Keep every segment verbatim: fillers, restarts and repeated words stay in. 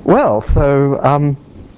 Well, so um,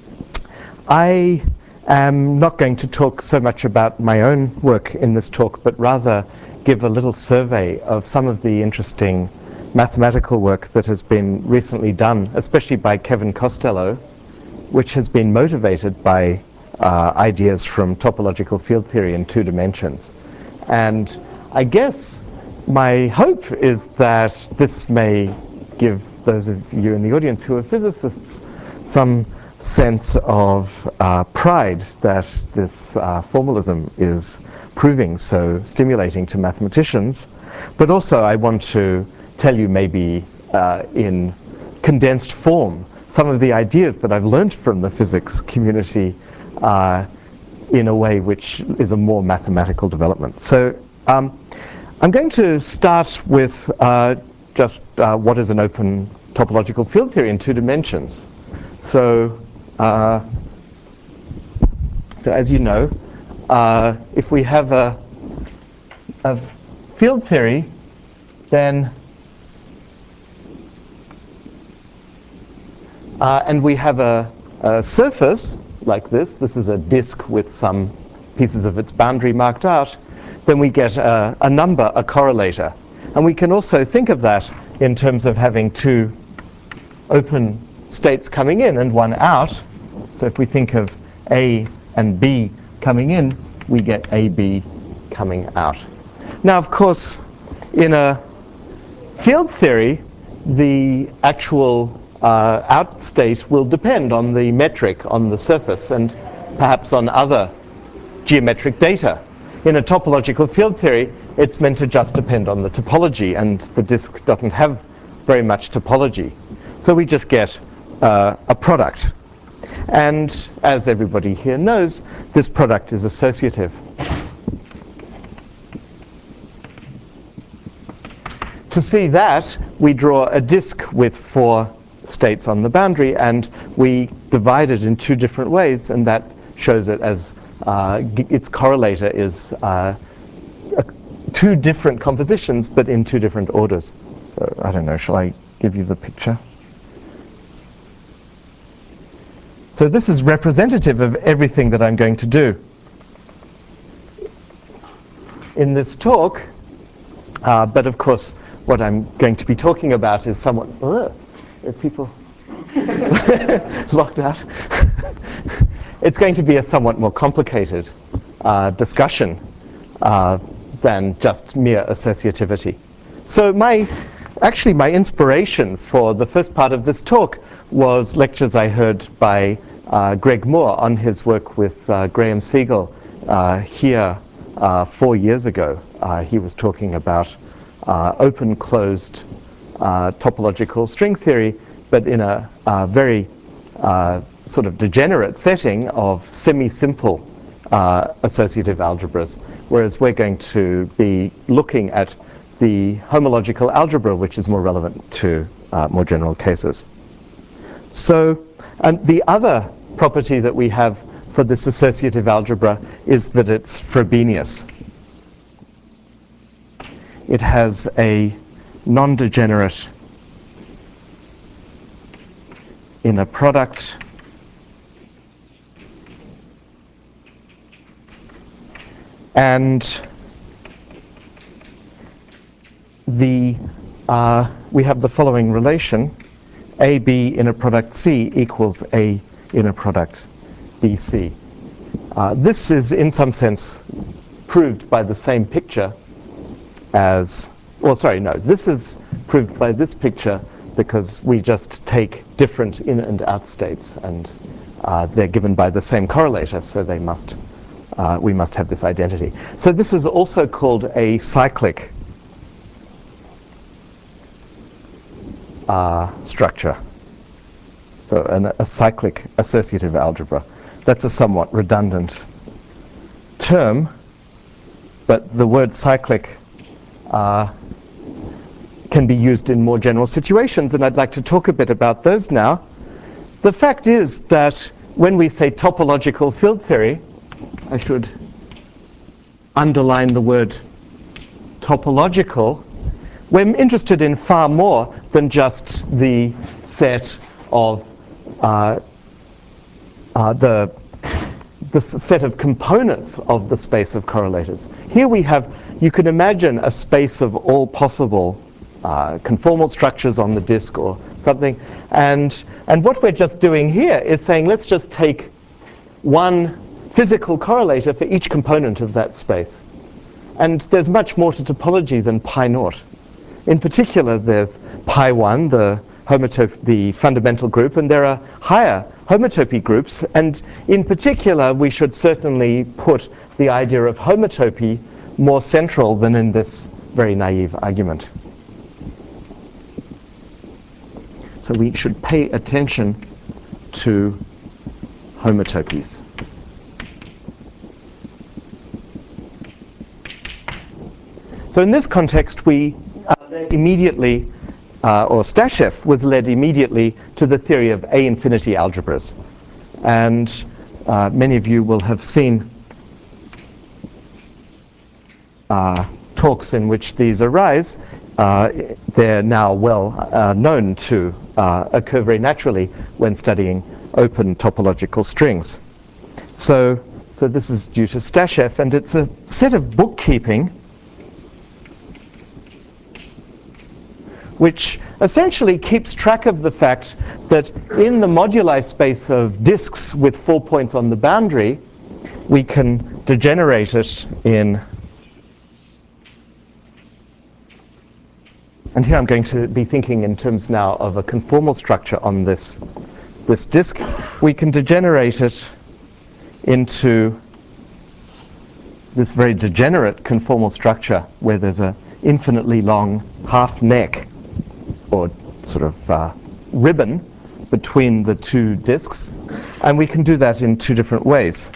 I am not going to talk so much about my own work in this talk, but rather give a little survey of some of the interesting mathematical work that has been recently done, especially by Kevin Costello, which has been motivated by uh, ideas from topological field theory in two dimensions. And I guess my hope is that this may give those of you in the audience who are physicists some sense of uh, pride that this uh, formalism is proving so stimulating to mathematicians. But also I want to tell you maybe uh, in condensed form some of the ideas that I've learned from the physics community uh, in a way which is a more mathematical development. So um, I'm going to start with uh, just uh, what is an open topological field theory in two dimensions. So, uh, so as you know, uh, if we have a, a field theory, then uh, and we have a, a surface like this. This is a disk with some pieces of its boundary marked out. Then we get a, a number, a correlator. And we can also think of that in terms of having two open states coming in and one out. So if we think of A and B coming in, we get A B coming out. Now, of course, in a field theory, the actual uh, out state will depend on the metric on the surface and perhaps on other geometric data. In a topological field theory, it's meant to just depend on the topology, and the disk doesn't have very much topology. So we just get uh, a product. And as everybody here knows, this product is associative. To see that, we draw a disk with four states on the boundary, and we divide it in two different ways, and that shows it as uh, its correlator is uh, a, two different compositions, but in two different orders. So I don't know, shall I give you the picture? So this is representative of everything that I'm going to do in this talk, uh, but of course what I'm going to be talking about is somewhat, uh, are people locked out? It's going to be a somewhat more complicated uh, discussion uh, than just mere associativity. So my, actually my inspiration for the first part of this talk was lectures I heard by uh, Greg Moore on his work with uh, Graham Siegel uh, here uh, four years ago. Uh, he was talking about uh, open-closed uh, topological string theory, but in a uh, very uh, sort of degenerate setting of semi-simple uh, associative algebras, whereas we're going to be looking at the homological algebra, which is more relevant to uh, more general cases. So, and the other property that we have for this associative algebra is that it's Frobenius. It has a non-degenerate inner product and the uh, we have the following relation: A B inner product C equals A inner product B C. Uh, this is in some sense proved by the same picture as, well, sorry, no, this is proved by this picture because we just take different in and out states, and uh, they're given by the same correlator, so they must, uh, we must have this identity. So this is also called a cyclic uh, structure. So an, a cyclic associative algebra. That's a somewhat redundant term, but the word cyclic uh, can be used in more general situations, and I'd like to talk a bit about those now. The fact is that when we say topological field theory, I should underline the word topological, we're interested in far more than just the set of uh, uh, the, the set of components of the space of correlators. Here we have, you can imagine a space of all possible uh, conformal structures on the disk or something. And, and what we're just doing here is saying, let's just take one physical correlator for each component of that space. And there's much more to topology than pi naught. In particular, there's pi one, the homotopy, the fundamental group, and there are higher homotopy groups. And in particular, we should certainly put the idea of homotopy more central than in this very naive argument. So we should pay attention to homotopies. So in this context, we uh, led immediately, uh, or Stashev was led immediately to the theory of A infinity algebras. And uh, many of you will have seen uh, talks in which these arise. Uh, they're now well uh, known to uh, occur very naturally when studying open topological strings. So, so this is due to Stashev, and it's a set of bookkeeping which essentially keeps track of the fact that in the moduli space of disks with four points on the boundary, we can degenerate it in, and here I'm going to be thinking in terms now of a conformal structure on this, this disk. We can degenerate it into this very degenerate conformal structure where there's an infinitely long half neck or sort of uh, ribbon between the two disks, and we can do that in two different ways.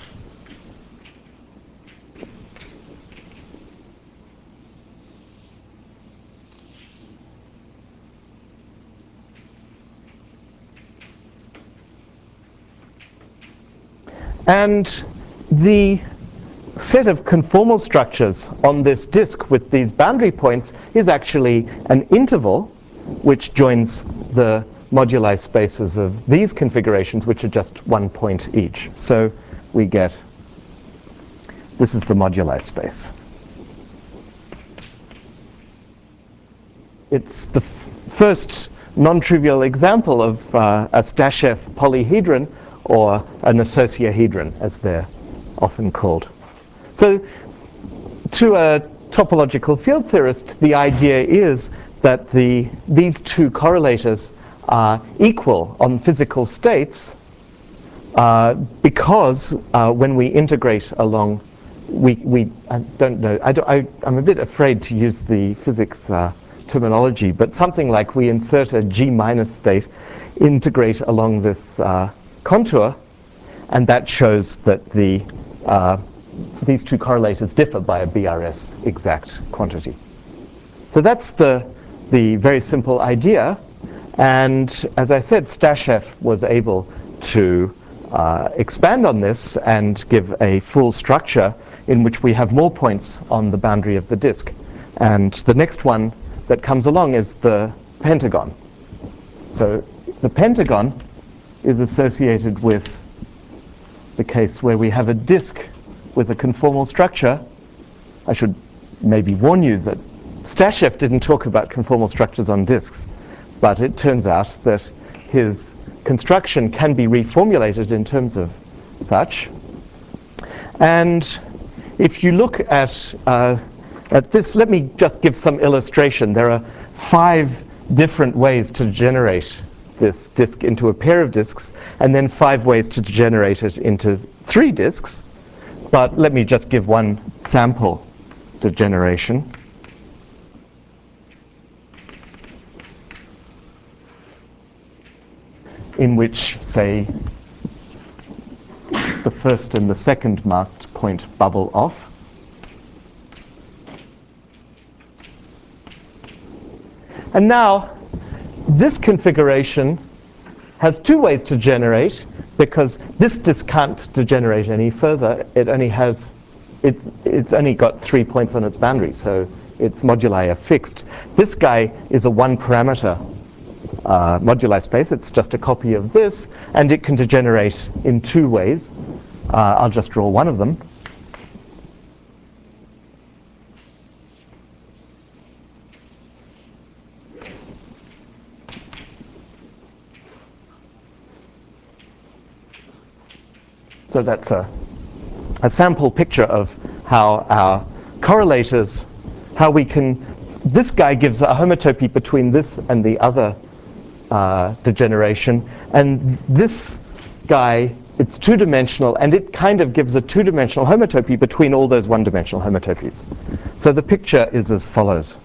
And the set of conformal structures on this disk with these boundary points is actually an interval which joins the moduli spaces of these configurations, which are just one point each. So we get, this is the moduli space. It's the first non-trivial example of uh, a Stashev polyhedron, or an associahedron, as they're often called. So to a topological field theorist, the idea is that the, these two correlators are equal on physical states uh, because uh, when we integrate along, we, we I don't know, I don't, I, I'm a bit afraid to use the physics uh, terminology, but something like we insert a G minus state, integrate along this uh, contour, and that shows that the, uh, these two correlators differ by a B R S exact quantity. So that's the the very simple idea, and as I said, Stashev was able to uh, expand on this and give a full structure in which we have more points on the boundary of the disk. And the next one that comes along is the pentagon. So the pentagon is associated with the case where we have a disk with a conformal structure. I should maybe warn you that Stashev didn't talk about conformal structures on disks, but it turns out that his construction can be reformulated in terms of such. And if you look at, uh, at this, let me just give some illustration. There are five different ways to generate this disk into a pair of disks, and then five ways to generate it into three disks. But let me just give one sample degeneration. In which, say, the first and the second marked point bubble off. And now, this configuration has two ways to generate, because this disk can't degenerate any further. It only has, it, it's only got three points on its boundary, so its moduli are fixed. This guy is a one parameter uh, moduli space. It's just a copy of this, and it can degenerate in two ways. Uh, I'll just draw one of them. So that's a, a sample picture of how our correlators, how we can, this guy gives a homotopy between this and the other uh, degeneration, and this guy, it's two-dimensional, and it kind of gives a two-dimensional homotopy between all those one-dimensional homotopies. So the picture is as follows.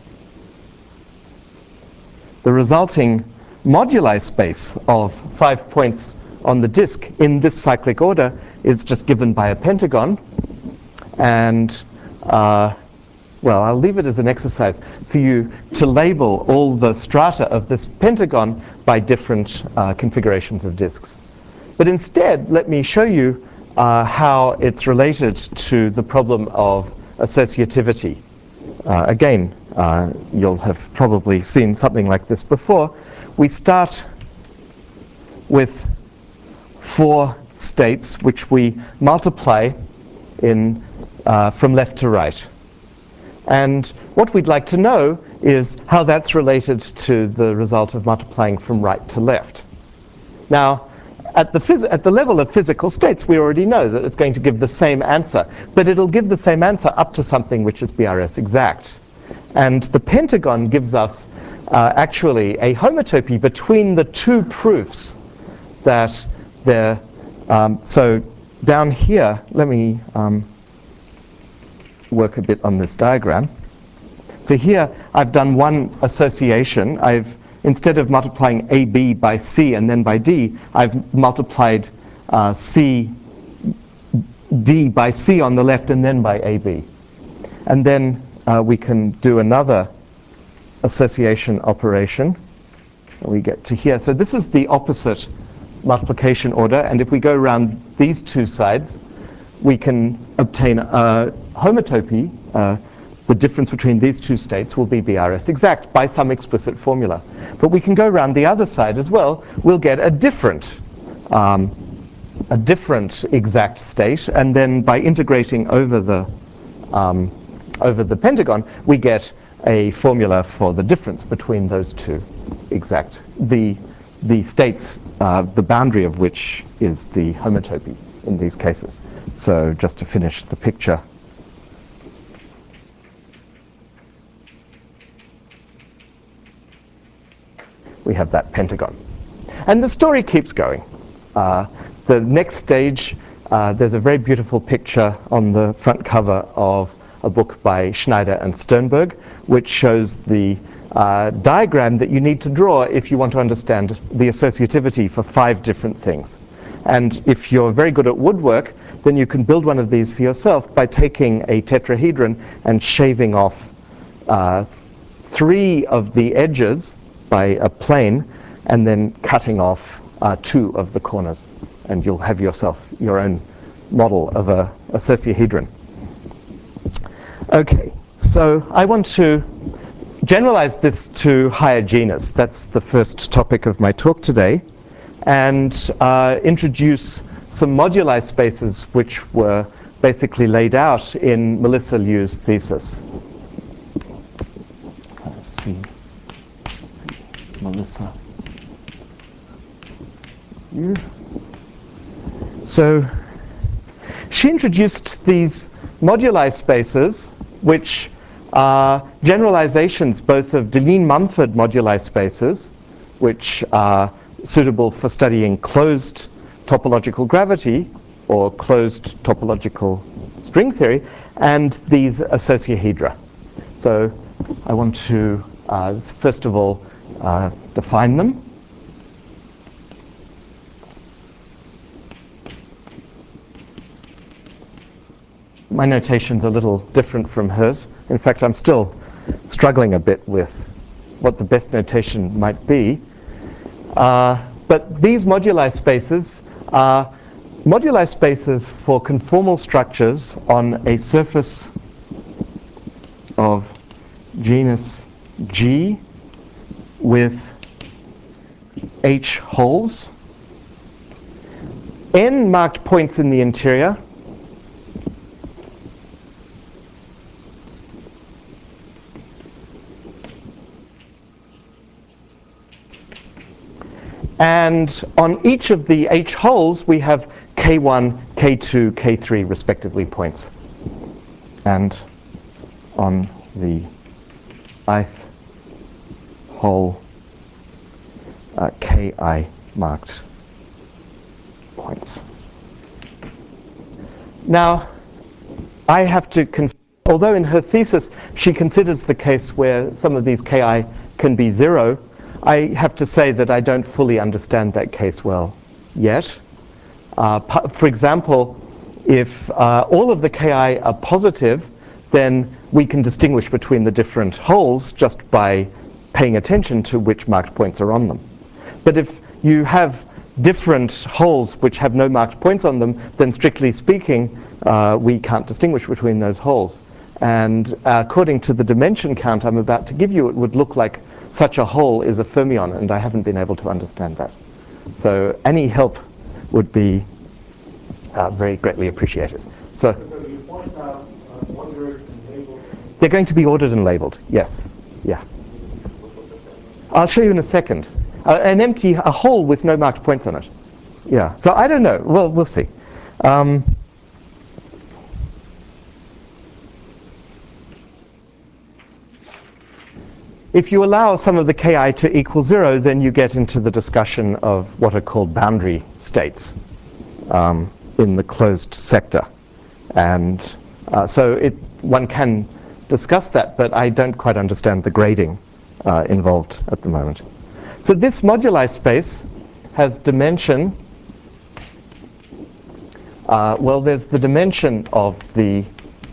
The resulting moduli space of five points on the disk in this cyclic order is just given by a pentagon. And, uh, well, I'll leave it as an exercise for you to label all the strata of this pentagon by different uh, configurations of disks. But instead, let me show you uh, how it's related to the problem of associativity. Uh, again, uh, you'll have probably seen something like this before. We start with four states which we multiply in uh, from left to right. And what we'd like to know is how that's related to the result of multiplying from right to left. Now, at the, phys at the level of physical states, we already know that it's going to give the same answer, but it'll give the same answer up to something which is B R S exact. And the pentagon gives us uh, actually a homotopy between the two proofs that they're, um, so down here, let me um, work a bit on this diagram. So here I've done one association. I've, instead of multiplying A B by C and then by D, I've multiplied uh, C, D by C on the left and then by A B. And then uh, we can do another association operation. We get to here. So this is the opposite multiplication order, and if we go around these two sides, we can obtain a homotopy. Uh, the difference between these two states will be B R S exact by some explicit formula. But we can go around the other side as well. We'll get a different, um, a different exact state, and then by integrating over the um, over the pentagon, we get a formula for the difference between those two exact, the the states, uh, the boundary of which is the homotopy in these cases. So just to finish the picture, we have that pentagon. And the story keeps going. Uh, the next stage, uh, there's a very beautiful picture on the front cover of a book by Schneider and Sternberg, which shows the uh, diagram that you need to draw if you want to understand the associativity for five different things. And if you're very good at woodwork, then you can build one of these for yourself by taking a tetrahedron and shaving off uh, three of the edges by a plane, and then cutting off uh, two of the corners. And you'll have yourself your own model of a associahedron. Okay, so I want to generalize this to higher genus. That's the first topic of my talk today. And uh, introduce some moduli spaces which were basically laid out in Melissa Liu's thesis. Let's see. Let's see. Melissa Liu. So she introduced these moduli spaces, which are generalizations both of Deligne-Mumford moduli spaces, which are suitable for studying closed topological gravity or closed topological string theory, and these associahedra. So I want to, uh, first of all, uh, define them. My notation's a little different from hers. In fact, I'm still struggling a bit with what the best notation might be. Uh, but these moduli spaces are moduli spaces for conformal structures on a surface of genus G with H holes, n marked points in the interior, and on each of the H holes we have K one, K two, K three respectively points. And on the ith hole, uh, Ki marked points. Now, I have to, conf although in her thesis she considers the case where some of these Ki can be zero, I have to say that I don't fully understand that case well yet. Uh, for example, if uh, all of the Ki are positive, then we can distinguish between the different holes just by paying attention to which marked points are on them. But if you have different holes which have no marked points on them, then strictly speaking, uh, we can't distinguish between those holes. And uh, according to the dimension count I'm about to give you, it would look like such a hole is a fermion, and I haven't been able to understand that. So any help would be uh, very greatly appreciated. So your points are uh, ordered and labeled. They're going to be ordered and labeled, yes. Yeah. I'll show you in a second. Uh, an empty, a hole with no marked points on it. Yeah, so I don't know. Well, we'll see. Um, if you allow some of the Ki to equal zero, then you get into the discussion of what are called boundary states um, in the closed sector. And uh, so it, one can discuss that, but I don't quite understand the grading uh, involved at the moment. So this moduli space has dimension, uh, well, there's the dimension of the,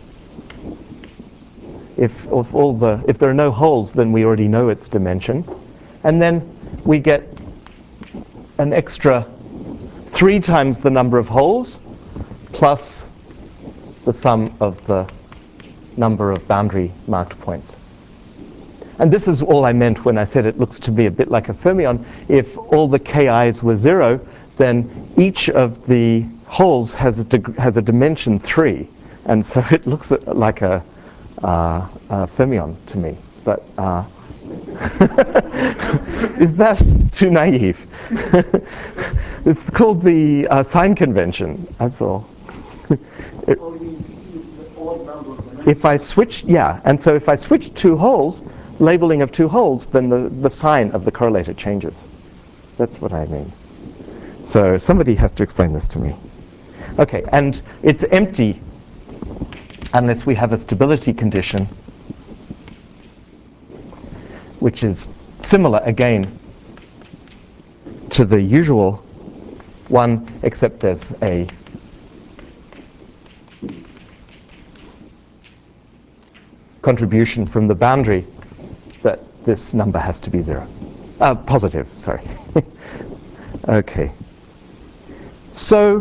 if, if, all the, if there are no holes, then we already know its dimension. And then we get an extra three times the number of holes plus the sum of the number of boundary marked points. And this is all I meant when I said it looks to be a bit like a fermion. If all the Ki's were zero, then each of the holes has a, has a dimension three. And so it looks like a, uh, a fermion to me. But uh, is that too naive? It's called the uh, sign convention, that's all. It, if I switch, yeah, and so if I switch two holes, labeling of two holes, then the, the sign of the correlator changes. That's what I mean. So somebody has to explain this to me. Okay, and it's empty unless we have a stability condition, which is similar again to the usual one, except there's a contribution from the boundary that this number has to be zero. Uh, positive, sorry. Okay. So,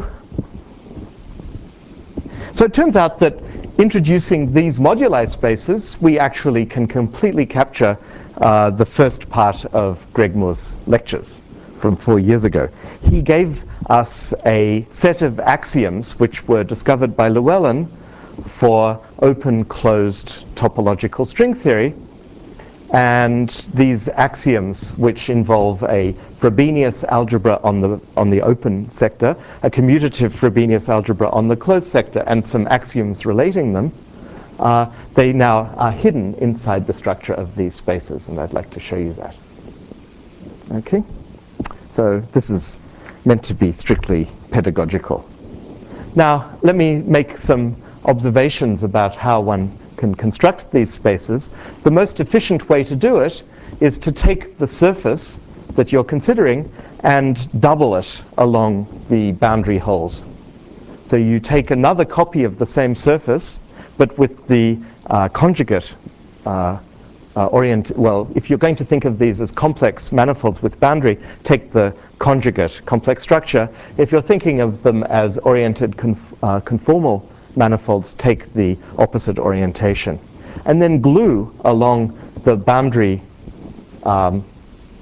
so it turns out that introducing these moduli spaces, we actually can completely capture uh, the first part of Greg Moore's lectures from four years ago. He gave us a set of axioms which were discovered by Llewellyn for open-closed topological string theory. And these axioms, which involve a Frobenius algebra on the, on the open sector, a commutative Frobenius algebra on the closed sector, and some axioms relating them, uh, they now are hidden inside the structure of these spaces, and I'd like to show you that. Okay? So this is meant to be strictly pedagogical. Now, let me make some observations about how one can construct these spaces. The most efficient way to do it is to take the surface that you're considering and double it along the boundary holes. So you take another copy of the same surface, but with the uh, conjugate uh, uh, orient. Well, if you're going to think of these as complex manifolds with boundary, take the conjugate complex structure. If you're thinking of them as oriented conf uh, conformal manifolds, take the opposite orientation. And then glue along the boundary um,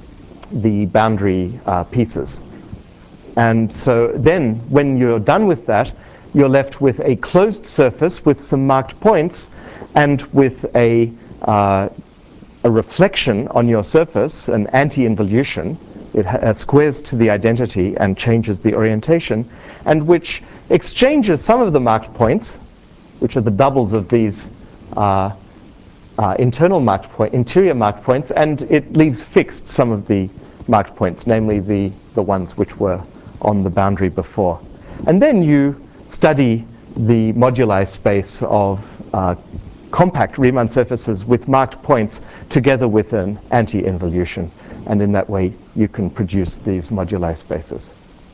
the boundary uh, pieces. And so then, when you're done with that, you're left with a closed surface with some marked points and with a, uh, a reflection on your surface, an anti-involution. It ha- uh, squares to the identity and changes the orientation, and which exchanges some of the marked points, which are the doubles of these uh, uh, internal marked point, interior marked points, and it leaves fixed some of the marked points, namely the, the ones which were on the boundary before. And then you study the moduli space of uh, compact Riemann surfaces with marked points together with an anti-involution. And in that way, you can produce these moduli spaces.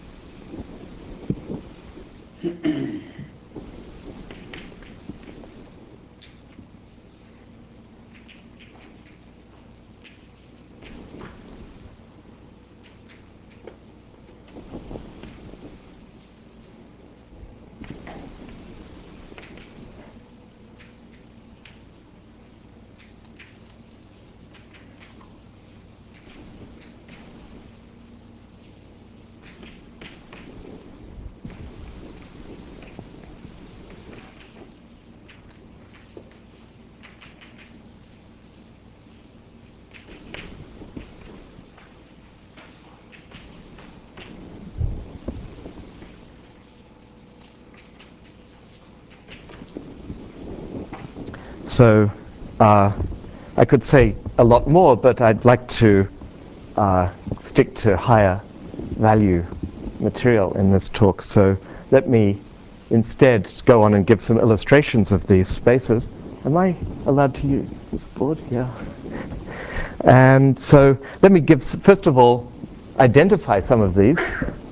So uh, I could say a lot more, but I'd like to uh, stick to higher value material in this talk. So let me instead go on and give some illustrations of these spaces. Am I allowed to use this board? Yeah. And so let me give, first of all, identify some of these.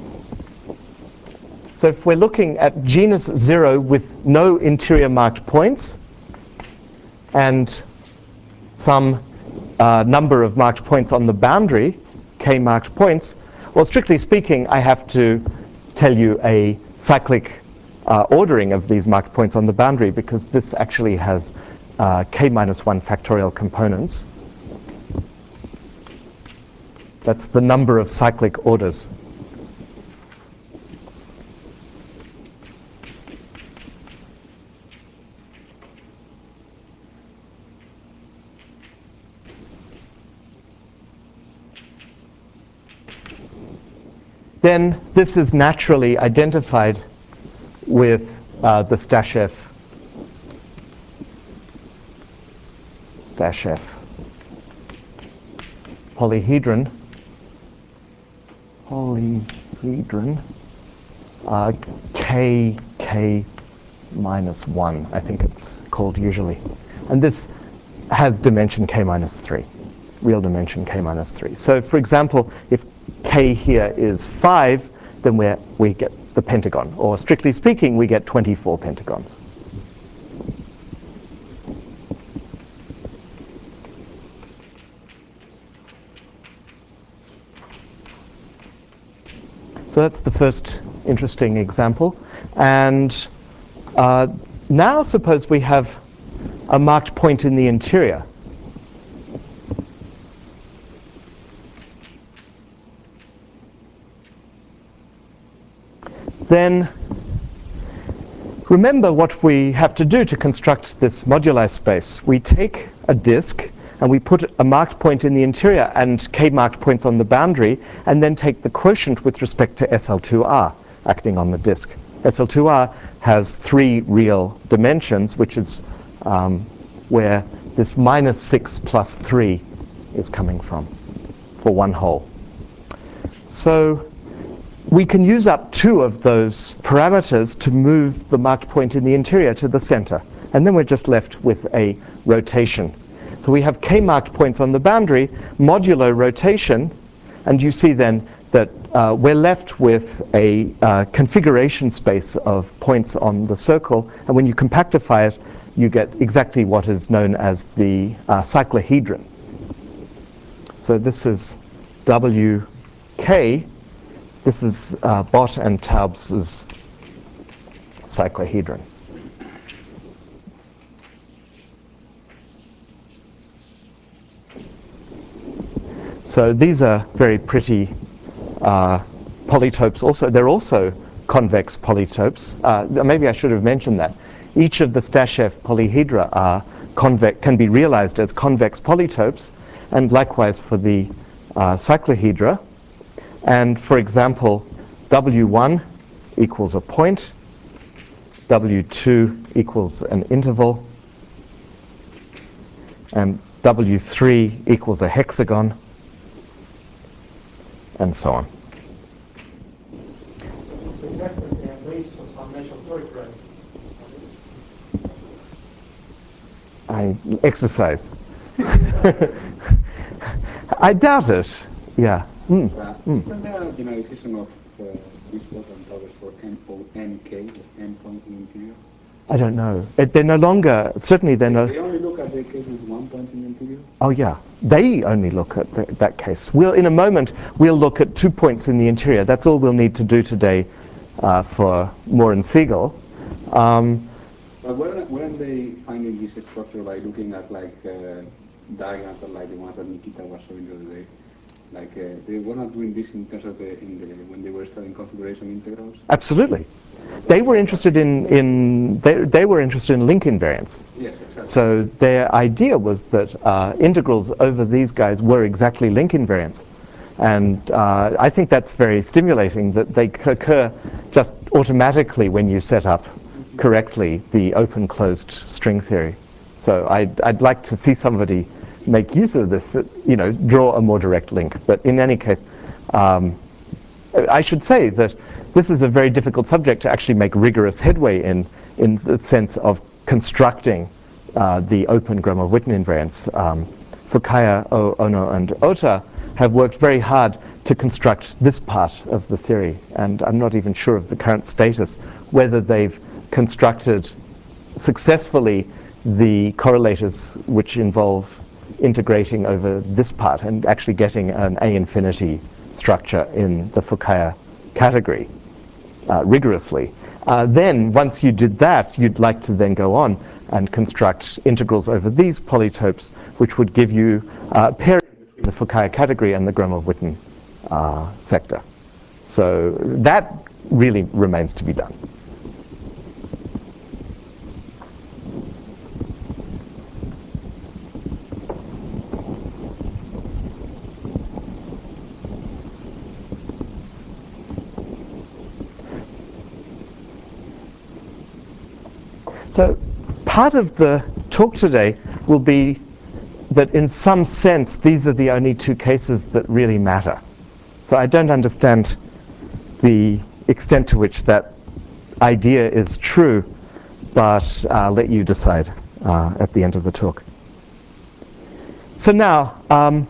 So if we're looking at genus zero with no interior marked points, and some uh, number of marked points on the boundary, k marked points, well, strictly speaking, I have to tell you a cyclic uh, ordering of these marked points on the boundary, because this actually has uh, k minus one factorial components. That's the number of cyclic orders. Then this is naturally identified with uh, the Stashev Stashev polyhedron. Polyhedron uh, k k minus one, I think it's called usually, and this has dimension k minus three, real dimension k minus three. So, for example, if k here is five, then we we get the pentagon, or strictly speaking, we get twenty-four pentagons. So that's the first interesting example. And uh, now suppose we have a marked point in the interior. Then remember what we have to do to construct this moduli space. We take a disk and we put a marked point in the interior and k marked points on the boundary, and then take the quotient with respect to S L two R acting on the disk. S L two R has three real dimensions, which is um, where this minus six plus three is coming from for one hole. So we can use up two of those parameters to move the marked point in the interior to the center. And then we're just left with a rotation. So we have k marked points on the boundary, modulo rotation, and you see then that uh, we're left with a uh, configuration space of points on the circle. And when you compactify it, you get exactly what is known as the uh, cyclohedron. So this is W K. This is uh, Bott and Taub's cyclohedron. So these are very pretty uh, polytopes. Also, they're also convex polytopes. Uh, maybe I should have mentioned that. Each of the Stashev polyhedra are convex, can be realized as convex polytopes, and likewise for the uh, cyclohedra. And for example, W one equals a point, W two equals an interval, and W three equals a hexagon, and so on. That's the basis of some natural theory parameters. I exercise. I doubt it. Yeah. Mm. Uh, Mm. Isn't there a generalization of uh, this quadrant towers for M O N K, as n points in the interior? I don't know. It, they're no longer, certainly they're no... They only look at the case with one point in the interior? Oh yeah, they only look at the, that case. We'll, in a moment, we'll look at two points in the interior. That's all we'll need to do today uh, for Moore and Siegel. Um, But weren't, weren't they finding this structure by looking at like uh, diagrams like the ones that Nikita was showing the other day? Like uh, they were not doing this in terms of the, in the when they were studying configuration integrals? absolutely. They were interested in, in they, they were interested in link invariance. Yes, exactly. So their idea was that uh, integrals over these guys were exactly link invariants. And uh, I think that's very stimulating that they occur just automatically when you set up correctly the open-closed string theory. So I'd, I'd like to see somebody make use of this, you know, draw a more direct link. But in any case, um, I should say that this is a very difficult subject to actually make rigorous headway in, in the sense of constructing uh, the open Gromov-Witten invariants. Um, Fukaya, o, Ono, and Ota have worked very hard to construct this part of the theory, and I'm not even sure of the current status, whether they've constructed successfully the correlators which involve integrating over this part and actually getting an A infinity structure in the Fukaya category uh, rigorously. Uh, then, once you did that, you'd like to then go on and construct integrals over these polytopes, which would give you uh, pairing between the Fukaya category and the Gromov-Witten uh, sector. So that really remains to be done. So part of the talk today will be that in some sense these are the only two cases that really matter. So I don't understand the extent to which that idea is true, but I'll let you decide uh, at the end of the talk. So now, um,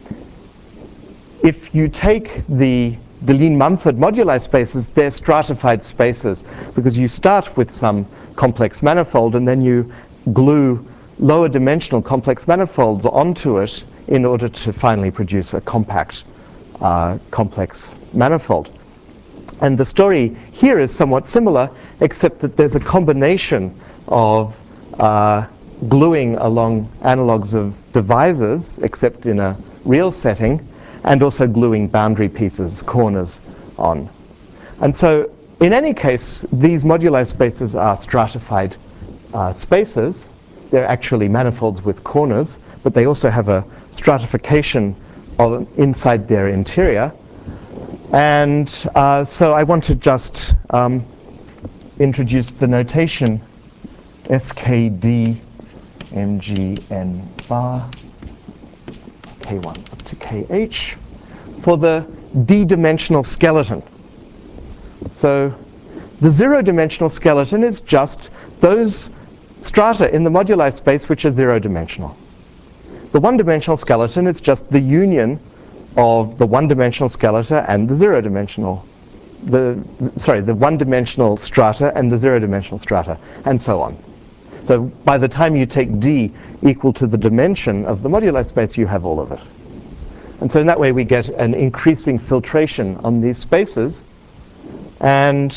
if you take the Deligne-Mumford moduli spaces, they're stratified spaces because you start with some complex manifold and then you glue lower dimensional complex manifolds onto it in order to finally produce a compact uh, complex manifold. And the story here is somewhat similar, except that there's a combination of uh, gluing along analogs of divisors, except in a real setting, and also gluing boundary pieces, corners, on. And so, in any case, these moduli spaces are stratified uh, spaces. They're actually manifolds with corners, but they also have a stratification of inside their interior. And uh, so I want to just um, introduce the notation S K D M G N bar K one up to K H for the d-dimensional skeleton. So the zero-dimensional skeleton is just those strata in the moduli space which are zero-dimensional. The one-dimensional skeleton is just the union of the one-dimensional skeleton and the zero-dimensional, the sorry, the one-dimensional strata and the zero-dimensional strata, and so on. So by the time you take D equal to the dimension of the moduli space, you have all of it. And so in that way, we get an increasing filtration on these spaces. And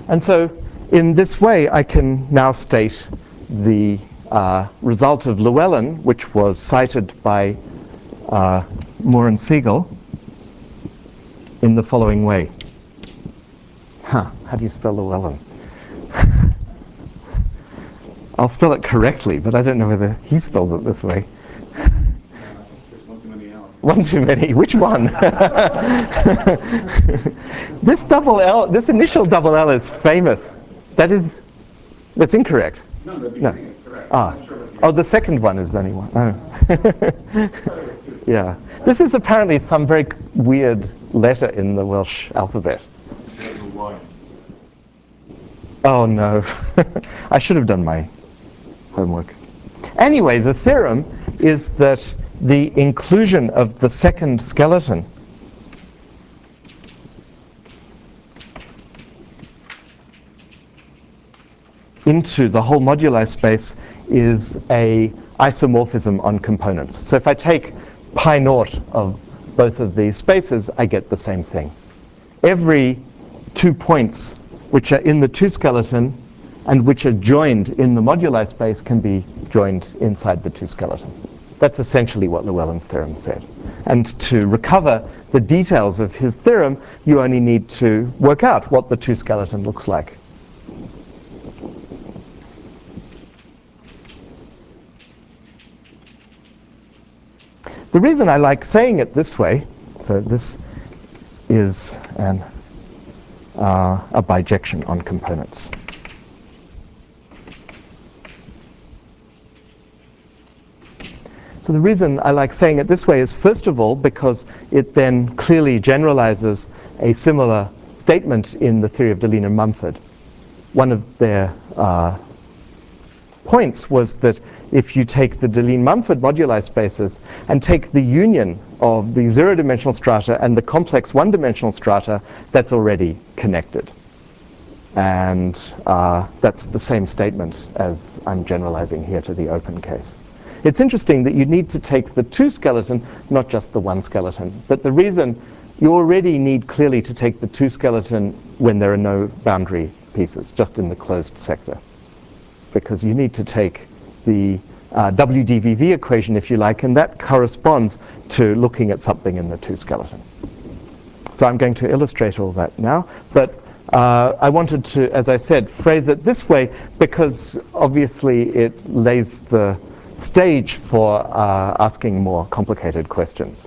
And so in this way, I can now state the uh, result of Llewellyn, which was cited by uh, Moore and Siegel, in the following way. Huh, how do you spell Llewellyn? I'll spell it correctly, but I don't know whether he spells it this way. One too many L's. One too many. Which one? This double L, this initial double L is famous. That is, that's incorrect. No, the No. beginning is correct. Ah. I'm not sure what the Oh, the second one is only one. Oh. Yeah. This is apparently some very weird letter in the Welsh alphabet. Oh no. I should have done my homework. Anyway, the theorem is that the inclusion of the second skeleton into the whole moduli space is a isomorphism on components. So if I take pi naught of both of these spaces, I get the same thing. Every two points which are in the two skeleton and which are joined in the moduli space can be joined inside the two skeleton. That's essentially what Llewellyn's theorem said. And to recover the details of his theorem, you only need to work out what the two skeleton looks like. The reason I like saying it this way, so this is an, uh, a bijection on components. So the reason I like saying it this way is, first of all, because it then clearly generalizes a similar statement in the theory of Deligne and Mumford. One of their uh, points was that if you take the Deligne-Mumford moduli spaces and take the union of the zero-dimensional strata and the complex one-dimensional strata, that's already connected. And uh, that's the same statement as I'm generalizing here to the open case. It's interesting that you need to take the two skeleton, not just the one skeleton. But the reason you already need clearly to take the two skeleton when there are no boundary pieces, just in the closed sector. Because you need to take the uh, W D V V equation, if you like, and that corresponds to looking at something in the two skeleton. So I'm going to illustrate all that now, but uh, I wanted to, as I said, phrase it this way because obviously it lays the stage for uh, asking more complicated questions.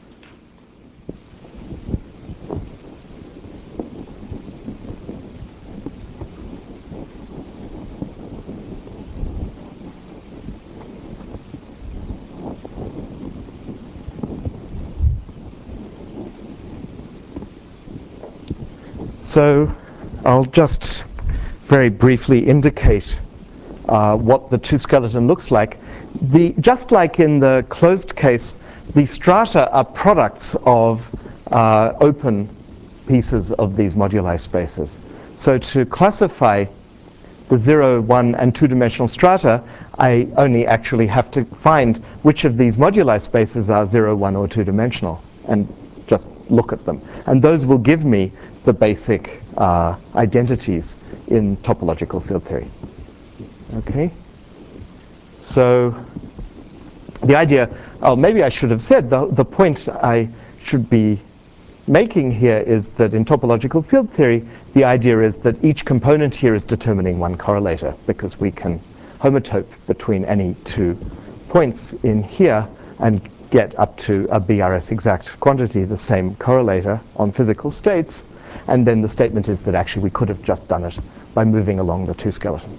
So I'll just very briefly indicate uh, what the two skeleton looks like. The, just like in the closed case, the strata are products of uh, open pieces of these moduli spaces. So to classify the zero, one, and two-dimensional strata, I only actually have to find which of these moduli spaces are zero, one, or two-dimensional, and just look at them. And those will give me the basic uh, identities in topological field theory. Okay? So the idea, oh, maybe I should have said, the, the point I should be making here is that in topological field theory, the idea is that each component here is determining one correlator, because we can homotope between any two points in here and get up to a B R S exact quantity, the same correlator on physical states. And then the statement is that actually we could have just done it by moving along the two skeleton.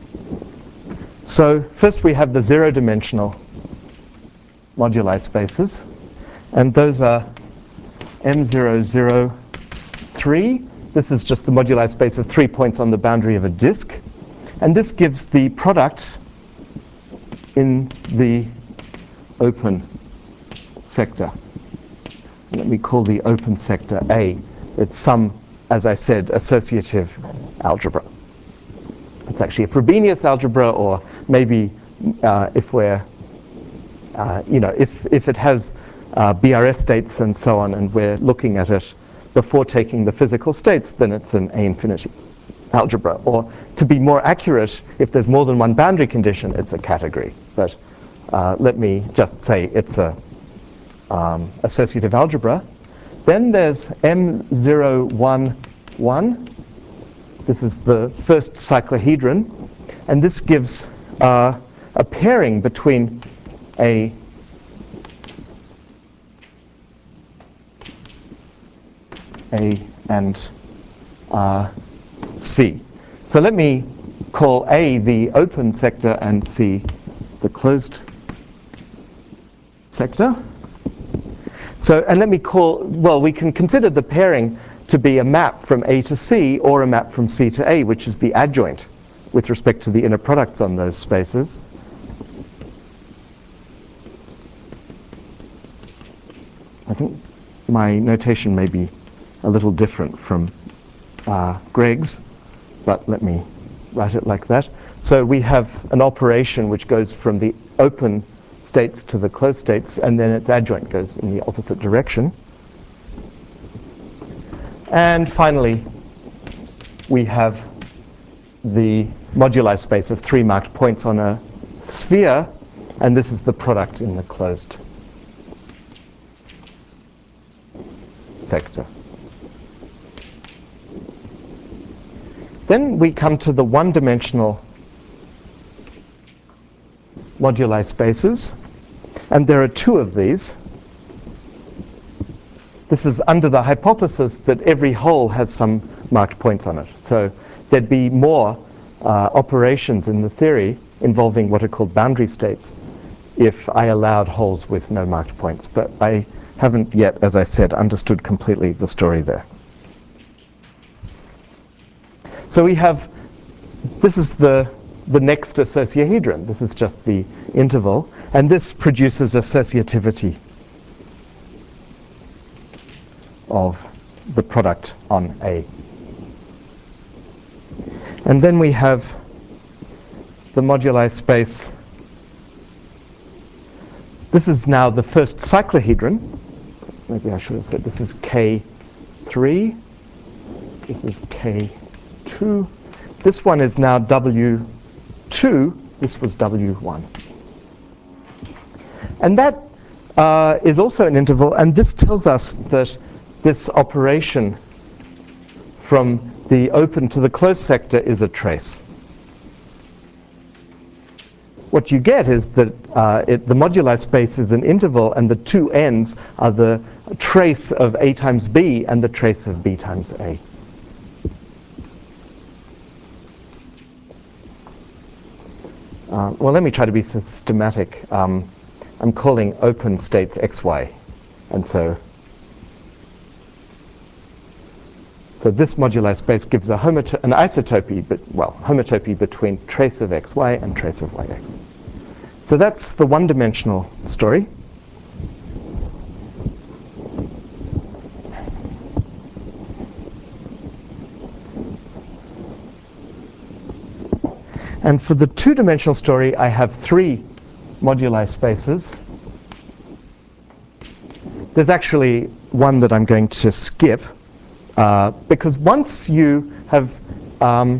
So first we have the zero-dimensional moduli spaces, and those are M zero zero three. This is just the moduli space of three points on the boundary of a disk. And this gives the product in the open sector. Let me call the open sector A. It's some, as I said, associative algebra. It's actually a Frobenius algebra, or maybe uh, if we're, uh, you know, if, if it has uh, B R S states and so on, and we're looking at it before taking the physical states, then it's an A infinity algebra. Or to be more accurate, if there's more than one boundary condition, it's a category. But uh, let me just say it's a um, associative algebra. Then there's M zero one one. This is the first cyclohedron. And this gives uh, a pairing between a A and uh, C. So let me call A the open sector and C the closed sector. So, and let me call, well, we can consider the pairing to be a map from A to C or a map from C to A, which is the adjoint with respect to the inner products on those spaces. I think my notation may be a little different from uh, Greg's, but let me write it like that. So we have an operation which goes from the open states to the closed states, and then its adjoint goes in the opposite direction. And finally, we have the moduli space of three marked points on a sphere, and this is the product in the closed sector. Then we come to the one-dimensional moduli spaces, and there are two of these. This is under the hypothesis that every hole has some marked points on it. So there'd be more uh, operations in the theory involving what are called boundary states if I allowed holes with no marked points. But I haven't yet, as I said, understood completely the story there. So we have, this is the, the next associahedron. This is just the interval. And this produces associativity of the product on A. And then we have the moduli space. This is now the first cyclohedron. Maybe I should have said this is K three. This is K two. This one is now W two. This was W one. And that uh, is also an interval, and this tells us that this operation from the open to the closed sector is a trace. What you get is that uh, it, the moduli space is an interval, and the two ends are the trace of A times B and the trace of B times A. Uh, well, let me try to be systematic. Um, I'm calling open states X Y, and so So this moduli space gives a homoto an isotopy, but well, homotopy between trace of X Y and trace of Y X. So that's the one-dimensional story. And for the two-dimensional story, I have three moduli spaces. There's actually one that I'm going to skip. Uh, because once you have, um,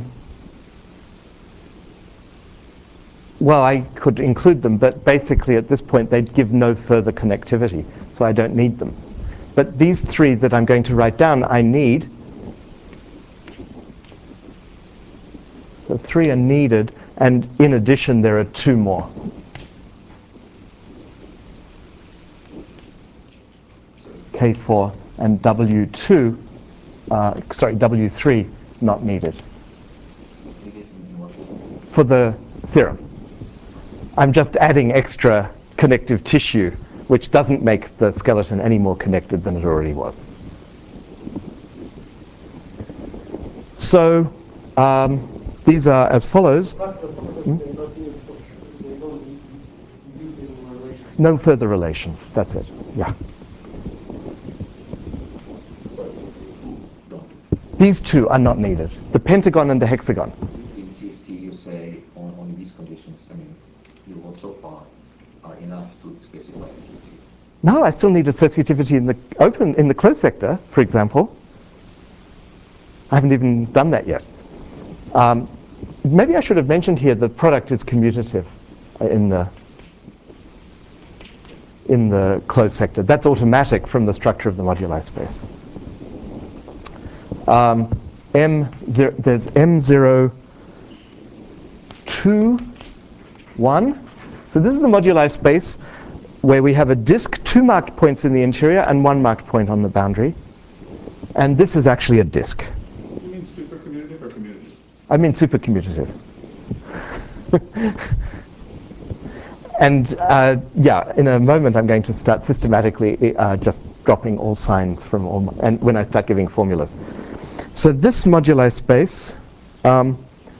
well, I could include them, but basically at this point they'd give no further connectivity, so I don't need them. But these three that I'm going to write down, I need. So three are needed, and in addition there are two more. K four and W two. Uh, sorry, W three not needed for the theorem. I'm just adding extra connective tissue, which doesn't make the skeleton any more connected than it already was. So um, these are as follows. Hmm? No further relations. That's it. Yeah. These two are not needed. The pentagon and the hexagon. In C F T, you say on, on these conditions, I mean, you go so far uh, enough to specify G T. No, I still need associativity in the open, in the closed sector, for example. I haven't even done that yet. Um, maybe I should have mentioned here the product is commutative in the in the closed sector. That's automatic from the structure of the moduli space. Um, M zero, there's M zero, two, one. So this is the moduli space where we have a disk, two marked points in the interior and one marked point on the boundary. And this is actually a disk. You mean supercommutative or commutative? I mean supercommutative. And uh, yeah, in a moment I'm going to start systematically uh, just dropping all signs from all, my, and when I start giving formulas. So this moduli space um,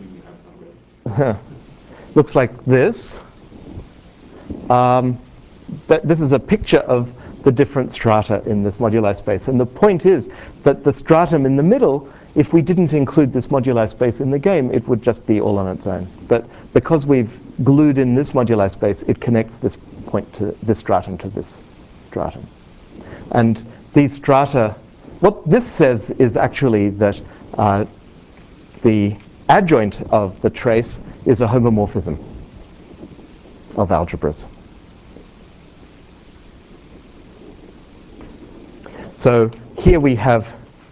looks like this. Um, but this is a picture of the different strata in this moduli space. And the point is that the stratum in the middle, if we didn't include this moduli space in the game, it would just be all on its own. But because we've glued in this moduli space, it connects this point to this stratum to this stratum. And these strata, what this says is actually that uh, the adjoint of the trace is a homomorphism of algebras. So here we have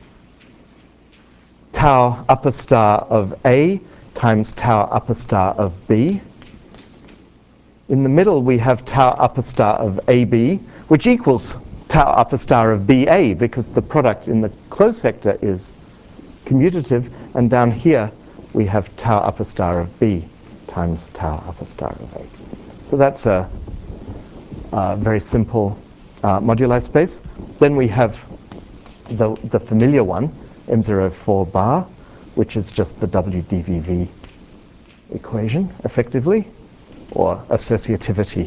tau upper star of A times tau upper star of B. In the middle we have tau upper star of A B, which equals tau upper star of B A, because the product in the closed sector is commutative, and down here we have tau upper star of B times tau upper star of A. So that's a, a very simple uh, moduli space. Then we have the, the familiar one, M zero four bar, which is just the W D V V equation, effectively, or associativity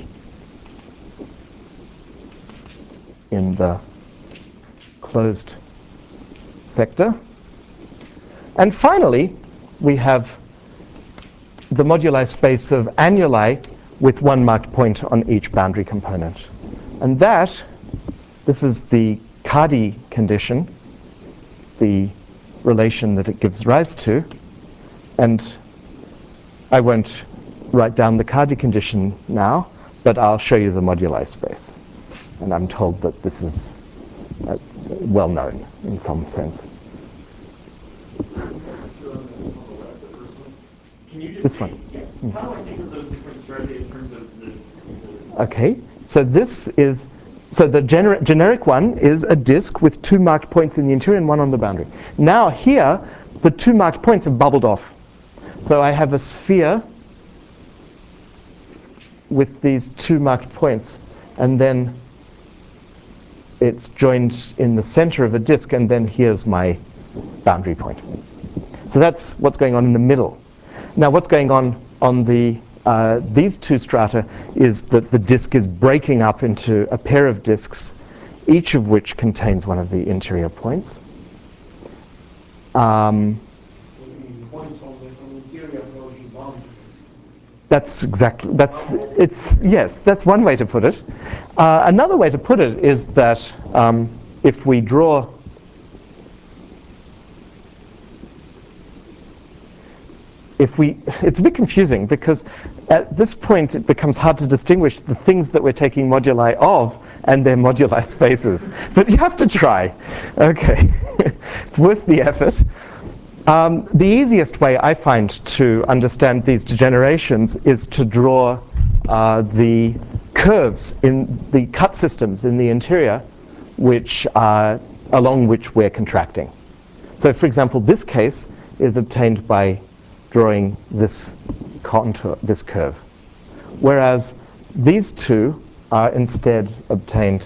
in the closed sector. And finally, we have the moduli space of annuli with one marked point on each boundary component. And that, this is the Cardy condition, the relation that it gives rise to. And I won't write down the Cardy condition now, but I'll show you the moduli space. And I'm told that this is uh, well known in some sense. Can you just This say, one. yeah, how do I think of those different strata in terms of the, the Okay, so this is, so the gener generic one is a disk with two marked points in the interior and one on the boundary. Now here, the two marked points have bubbled off. So I have a sphere with these two marked points, and then it's joined in the center of a disk, and then here's my boundary point. So that's what's going on in the middle. Now what's going on on the uh, these two strata is that the disk is breaking up into a pair of disks, each of which contains one of the interior points. Um, points on the, on the interior approach to boundary. That's exactly, that's, it's, yes, that's one way to put it. Uh, another way to put it is that um, if we draw If we, it's a bit confusing because at this point it becomes hard to distinguish the things that we're taking moduli of and their moduli spaces. But you have to try. Okay, it's worth the effort. Um, the easiest way I find to understand these degenerations is to draw uh, the curves in the cut systems in the interior, which uh, along which we're contracting. So, for example, this case is obtained by drawing this contour, this curve, whereas these two are instead obtained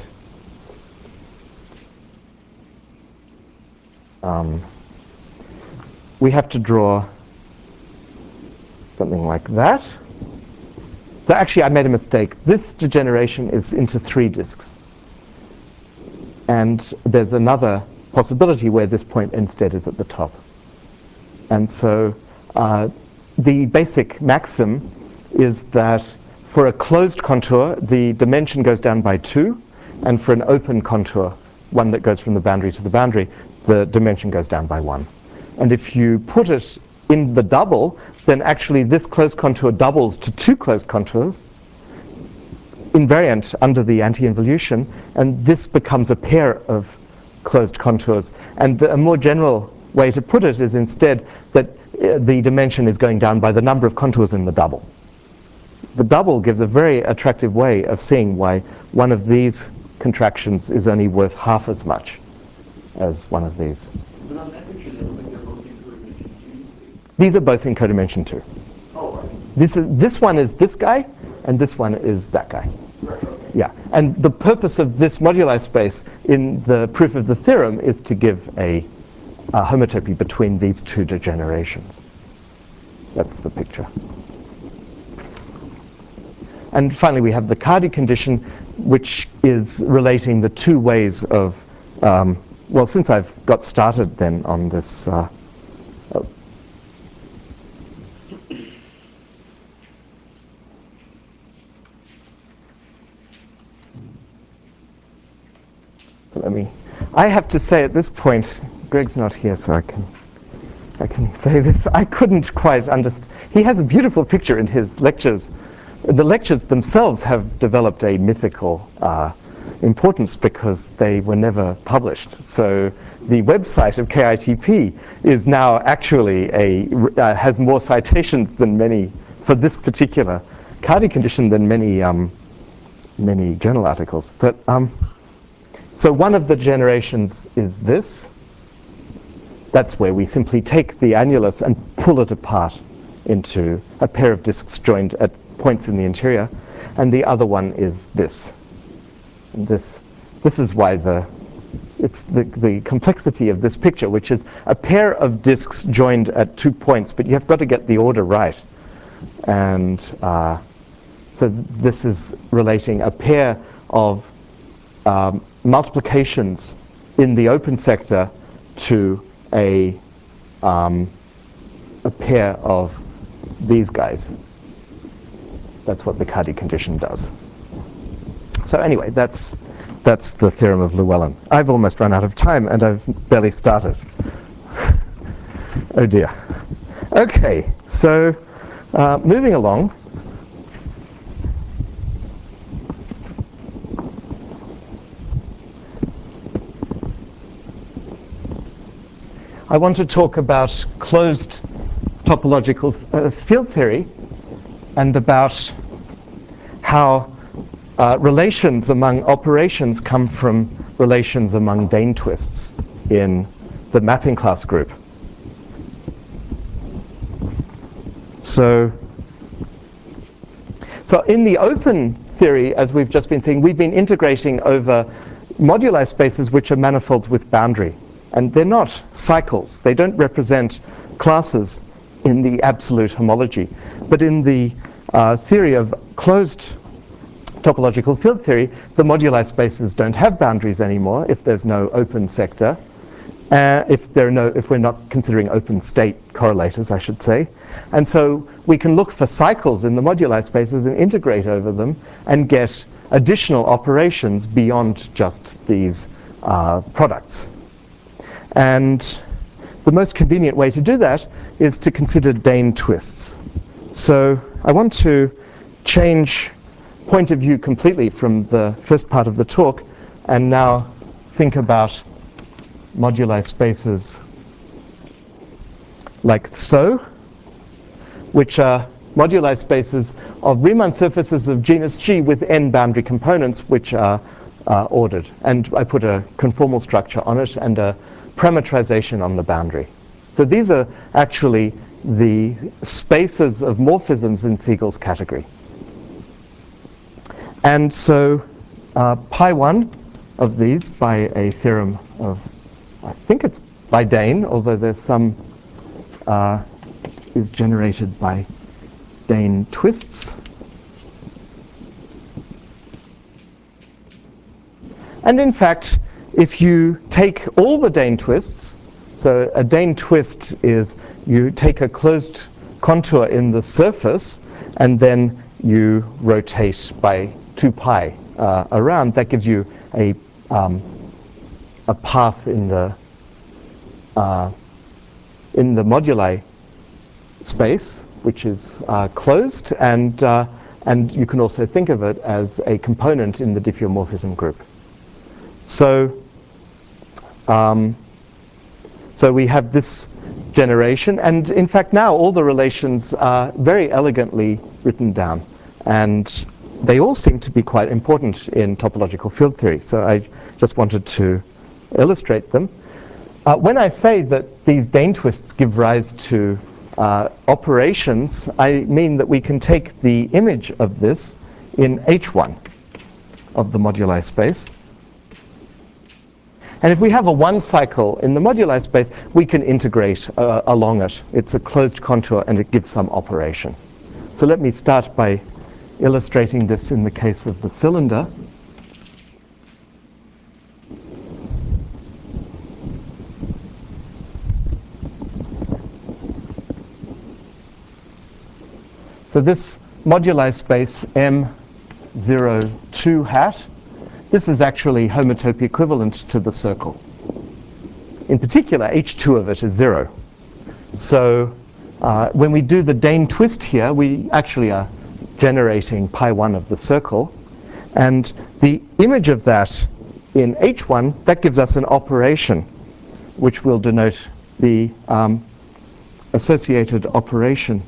um, we have to draw something like that. So actually I made a mistake. This degeneration is into three disks. And there's another possibility where this point instead is at the top. And so uh, the basic maxim is that for a closed contour, the dimension goes down by two, and for an open contour, one that goes from the boundary to the boundary, the dimension goes down by one. And if you put it in the double, then actually this closed contour doubles to two closed contours, invariant under the anti-involution, and this becomes a pair of closed contours. And the, a more general way to put it is instead that uh, the dimension is going down by the number of contours in the double. The double gives a very attractive way of seeing why one of these contractions is only worth half as much as one of these. But on that picture, they look like they're both in codimension two. These are both in codimension two. Oh, right. This is this one is this guy, and this one is that guy. Right, okay. Yeah, and the purpose of this moduli space in the proof of the theorem is to give a, a homotopy between these two degenerations. That's the picture. And finally, we have the Cardy condition, which is relating the two ways of, um, well, since I've got started then on this, uh, oh. Let me, I have to say at this point, Greg's not here, so I can, I can say this. I couldn't quite understand. He has a beautiful picture in his lectures. The lectures themselves have developed a mythical uh, importance because they were never published. So the website of K I T P is now actually a, uh, has more citations than many, for this particular Cardy condition, than many, um, many journal articles. But um, so one of the generations is this. That's where we simply take the annulus and pull it apart into a pair of disks joined at points in the interior, and the other one is this. And this, this is why the, it's the, the complexity of this picture, which is a pair of disks joined at two points, but you've got to get the order right. And uh, so th this is relating a pair of um, multiplications in the open sector to a, um, a pair of these guys. That's what the Cardy condition does. So anyway, that's, that's the theorem of Llewellyn. I've almost run out of time, and I've barely started. Oh dear. Okay, so uh, moving along. I want to talk about closed topological uh, field theory and about how uh, relations among operations come from relations among Dane twists in the mapping class group. So, so in the open theory, as we've just been seeing, we've been integrating over moduli spaces which are manifolds with boundary. And they're not cycles. They don't represent classes in the absolute homology. But in the uh, theory of closed topological field theory, the moduli spaces don't have boundaries anymore if there's no open sector. Uh, if, there are no, if we're not considering open state correlators, I should say. And so we can look for cycles in the moduli spaces and integrate over them and get additional operations beyond just these uh, products. And the most convenient way to do that is to consider Dane twists. So I want to change point of view completely from the first part of the talk and now think about moduli spaces like so, which are moduli spaces of Riemann surfaces of genus G with n boundary components which are uh, ordered. And I put a conformal structure on it and a parametrization on the boundary. So these are actually the spaces of morphisms in Siegel's category. And so uh, pi one of these by a theorem of, I think it's by Dane, although there's some, uh, is generated by Dane twists. And in fact, if you take all the Dane twists, so a Dane twist is you take a closed contour in the surface and then you rotate by two pi uh, around. That gives you a, um, a path in the, uh, in the moduli space, which is uh, closed, and, uh, and you can also think of it as a component in the diffeomorphism group. So, um, so we have this generation, and in fact now all the relations are very elegantly written down, and they all seem to be quite important in topological field theory, so I just wanted to illustrate them. Uh, when I say that these Dane twists give rise to uh, operations, I mean that we can take the image of this in H one of the moduli space. And if we have a one cycle in the moduli space, we can integrate uh, along it. It's a closed contour and it gives some operation. So let me start by illustrating this in the case of the cylinder. So this moduli space M zero two hat, this is actually homotopy equivalent to the circle. In particular, H two of it is zero. So uh, when we do the Dane twist here, we actually are generating pi one of the circle. And the image of that in H one, that gives us an operation, which will denote the um, associated operation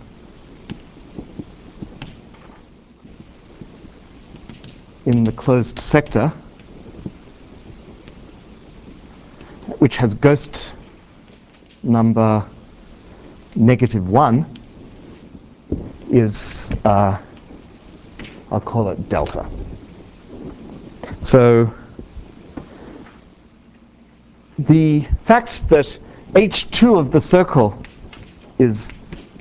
in the closed sector, which has ghost number negative one, is, uh, I'll call it delta. So the fact that H two of the circle is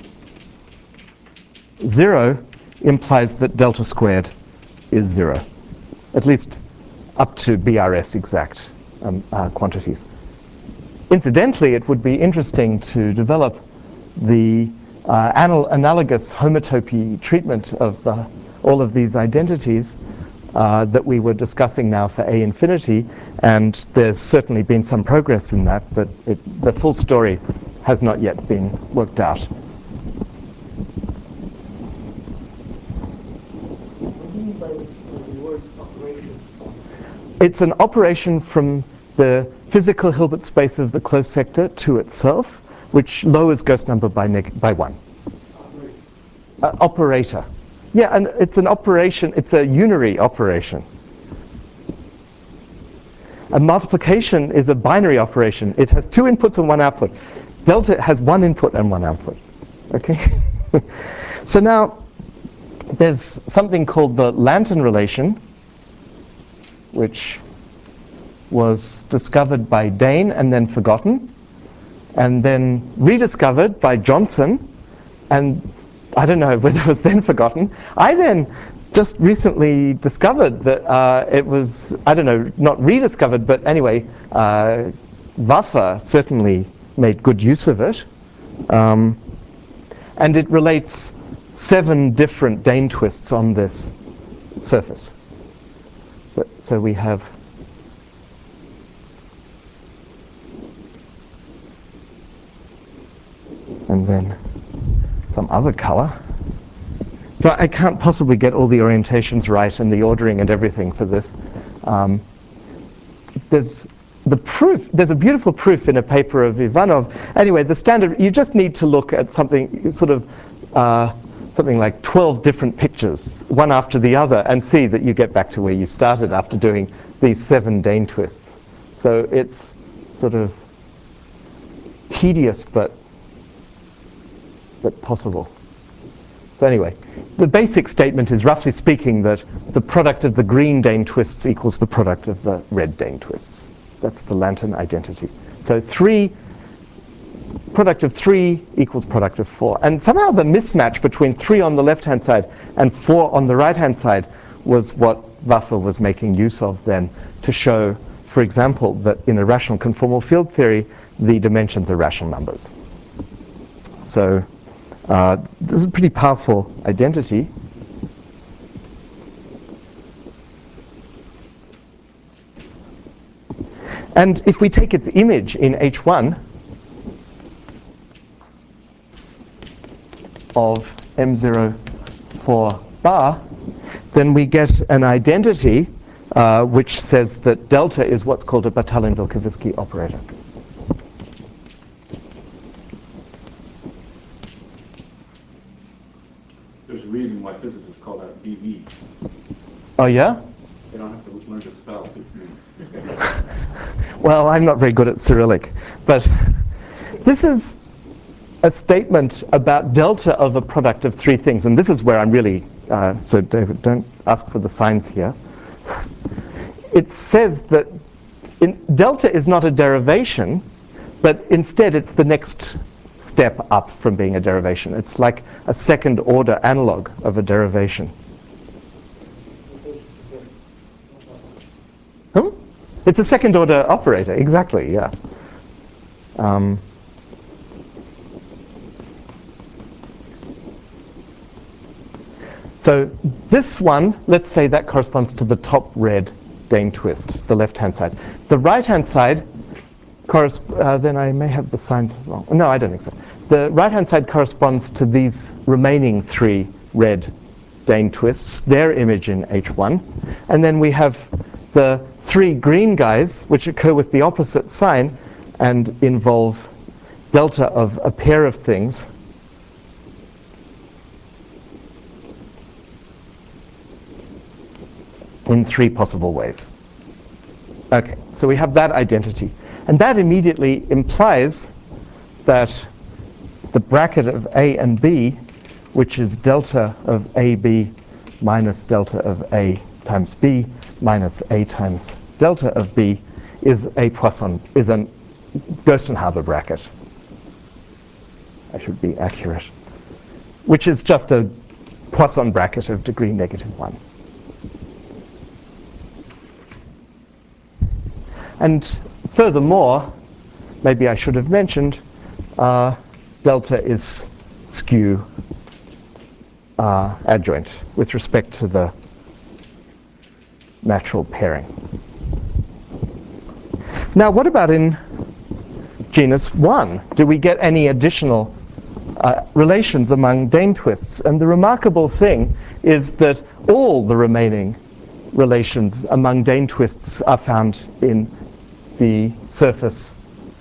zero implies that delta squared is zero, at least up to B R S exact um, uh, quantities. Incidentally, it would be interesting to develop the uh, anal analogous homotopy treatment of the, all of these identities uh, that we were discussing now for A infinity, and there's certainly been some progress in that, but it, the full story has not yet been worked out. What do you mean by the word operation? It's an operation from the physical Hilbert space of the closed sector to itself, which lowers ghost number by, neg by one. Operation. Uh, operator. Yeah, and it's an operation, it's a unary operation. A multiplication is a binary operation. It has two inputs and one output. Delta has one input and one output. Okay? So now, there's something called the Lantern relation, which was discovered by Dane and then forgotten, and then rediscovered by Johnson, and I don't know whether it was then forgotten. I then just recently discovered that uh, it was, I don't know, not rediscovered, but anyway, uh, Waffer certainly made good use of it. Um, and it relates seven different Dane twists on this surface. So, so we have and then some other color. So I can't possibly get all the orientations right and the ordering and everything for this. Um, there's the proof, there's a beautiful proof in a paper of Ivanov. Anyway, the standard, you just need to look at something sort of, uh, something like twelve different pictures, one after the other, and see that you get back to where you started after doing these seven Dane twists. So it's sort of tedious, but, but possible. So anyway, the basic statement is, roughly speaking, that the product of the green Dane twists equals the product of the red Dane twists. That's the Lantern identity. So three, product of three equals product of four. And somehow the mismatch between three on the left-hand side and four on the right-hand side was what Waffer was making use of then to show, for example, that in a rational conformal field theory, the dimensions are rational numbers. So Uh, this is a pretty powerful identity. And if we take its image in H one, of M zero for bar, then we get an identity uh, which says that delta is what's called a Batalin-Vilkovisky operator. There's a reason why physicists call that B V. Oh, yeah? They don't have to learn to spell its name. Well, I'm not very good at Cyrillic, but this is a statement about delta of a product of three things, and this is where I'm really, uh, so David, don't ask for the signs here. It says that in, delta is not a derivation, but instead it's the next step up from being a derivation. It's like a second order analog of a derivation. Hmm? It's a second order operator, exactly, yeah. Um, so this one, let's say that corresponds to the top red Dane twist, the left-hand side. The right-hand side, uh, then I may have the signs wrong. No, I don't think so. The right-hand side corresponds to these remaining three red Dane twists, their image in H one. And then we have the three green guys, which occur with the opposite sign and involve delta of a pair of things. In three possible ways. Okay, so we have that identity. And that immediately implies that the bracket of A and B, which is delta of A B minus delta of A times B minus A times delta of B, is a Poisson, is a Gerstenhaber bracket. I should be accurate. Which is just a Poisson bracket of degree negative one. And furthermore, maybe I should have mentioned, uh, delta is skew uh, adjoint with respect to the natural pairing. Now, what about in genus one? Do we get any additional uh, relations among Dane twists? And the remarkable thing is that all the remaining relations among Dane twists are found in the surface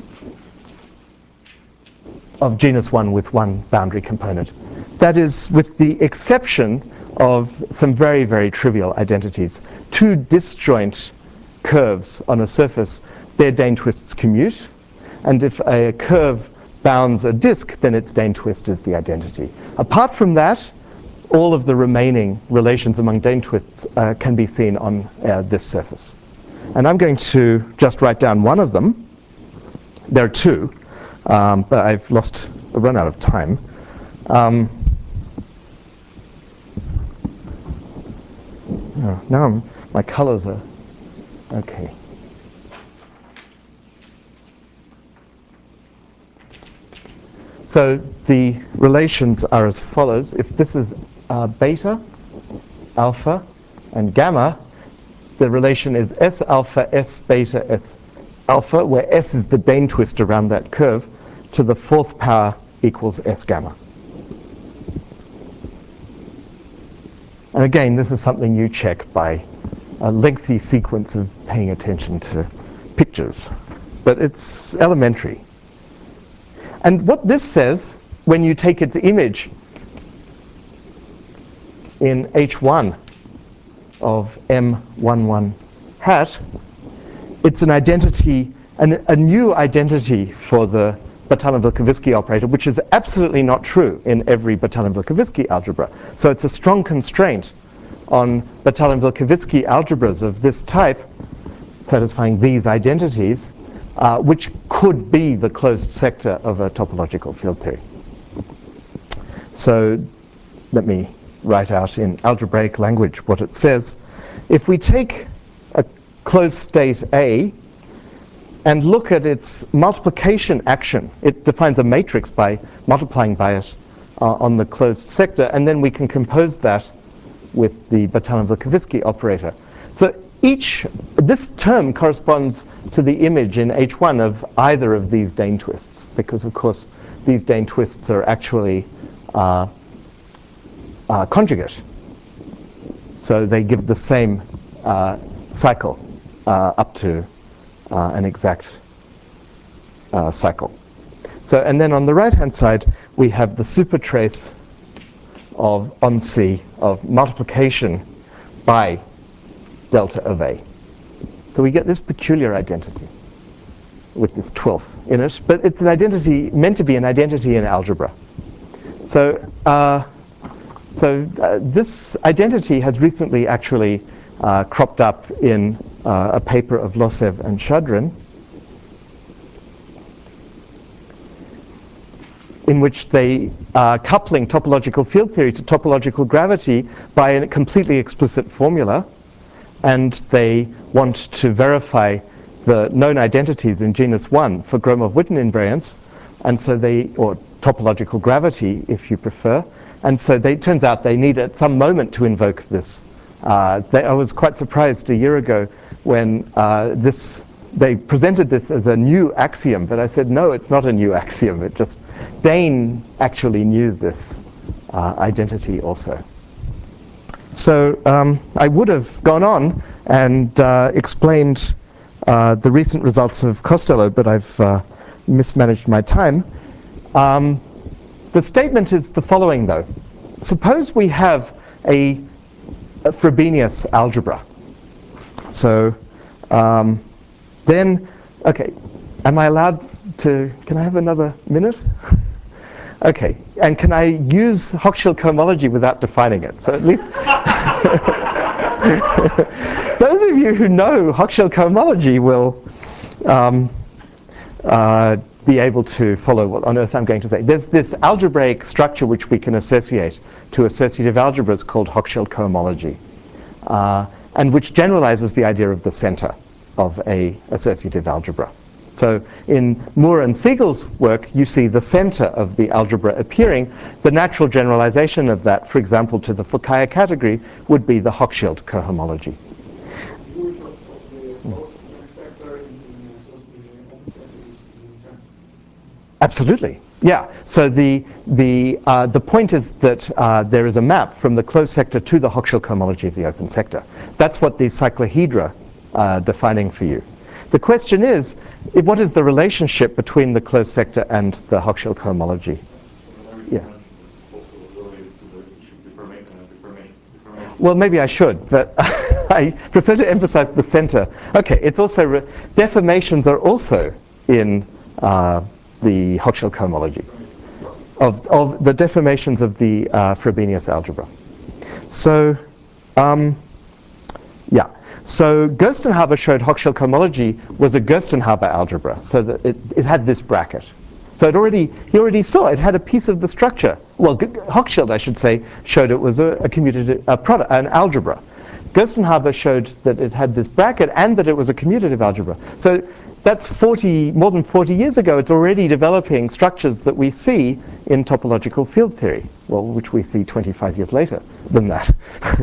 of genus one with one boundary component. That is, with the exception of some very, very trivial identities. Two disjoint curves on a surface, their Dane twists commute. And if a curve bounds a disk, then its Dane twist is the identity. Apart from that, all of the remaining relations among Dane twists uh, can be seen on uh, this surface. And I'm going to just write down one of them. There are two, um, but I've lost, I've run out of time. Um, oh, now I'm, my colors are okay. So the relations are as follows. If this is uh, beta, alpha, and gamma, the relation is S alpha, S beta, S alpha, where S is the Dane twist around that curve, to the fourth power equals S gamma. And again, this is something you check by a lengthy sequence of paying attention to pictures. But it's elementary. And what this says, when you take its image in H one of M eleven hat, it's an identity, an, a new identity for the Batalin-Vilkovisky operator, which is absolutely not true in every Batalin-Vilkovisky algebra. So it's a strong constraint on Batalin-Vilkovisky algebras of this type, satisfying these identities, uh, which could be the closed sector of a topological field theory. So let me write out in algebraic language what it says. If we take a closed state A and look at its multiplication action, it defines a matrix by multiplying by it uh, on the closed sector, and then we can compose that with the Batalin-Vilkovisky operator. So each, this term corresponds to the image in H one of either of these Dane twists, because of course these Dane twists are actually uh, uh, conjugate. So they give the same uh, cycle uh, up to uh, an exact uh, cycle. So, and then on the right-hand side, we have the supertrace of on C of multiplication by delta of A. So we get this peculiar identity with this twelfth in it, but it's an identity meant to be an identity in algebra. So, uh, so uh, this identity has recently actually uh, cropped up in uh, a paper of Losev and Shadrin, in which they are coupling topological field theory to topological gravity by a completely explicit formula, and they want to verify the known identities in genus one for Gromov-Witten invariance, and so they, or topological gravity if you prefer, and so they, it turns out they need at some moment to invoke this. Uh, they, I was quite surprised a year ago when uh, this, they presented this as a new axiom, but I said, no, it's not a new axiom. It just, Dane actually knew this uh, identity also. So um, I would have gone on and uh, explained uh, the recent results of Costello, but I've uh, mismanaged my time. Um, the statement is the following, though. Suppose we have a, a Frobenius algebra. So um, then, okay, am I allowed to, can I have another minute? Okay, and can I use Hochschild cohomology without defining it? So at least those of you who know Hochschild cohomology will um, uh, be able to follow what on earth I'm going to say. There's this algebraic structure which we can associate to associative algebras called Hochschild cohomology, uh, and which generalizes the idea of the center of a associative algebra. So in Moore and Siegel's work, you see the center of the algebra appearing. The natural generalization of that, for example, to the Fukaya category, would be the Hochschild cohomology. Absolutely, yeah. So the the uh, the point is that uh, there is a map from the closed sector to the Hochschild cohomology of the open sector. That's what these cyclohedra are defining for you. The question is, what is the relationship between the closed sector and the Hochschild cohomology? Yeah. Well, maybe I should, but I prefer to emphasize the center. Okay, it's also re deformations are also in uh, the Hochschild cohomology of of the deformations of the uh, Frobenius algebra. So, um, yeah. So Gerstenhaber showed Hochschild cohomology was a Gerstenhaber algebra, so that it, it had this bracket. So it already, he already saw it had a piece of the structure. Well, G Hochschild, I should say, showed it was a, a commutative, a product, an algebra. Gerstenhaber showed that it had this bracket and that it was a commutative algebra. So that's forty, more than forty years ago. It's already developing structures that we see in topological field theory, well, which we see twenty-five years later than that.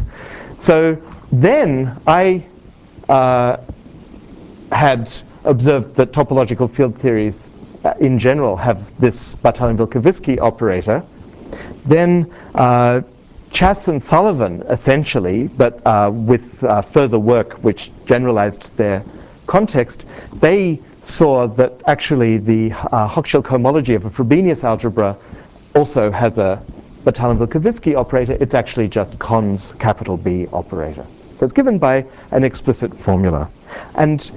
So then I uh, had observed that topological field theories uh, in general have this Batalin-Vilkovisky operator. Then uh, Chas and Sullivan essentially, but uh, with uh, further work which generalized their context, they saw that actually the uh, Hochschild cohomology of a Frobenius algebra also has a Batalin-Vilkovisky operator. It's actually just Con's capital B operator. So it's given by an explicit formula. And,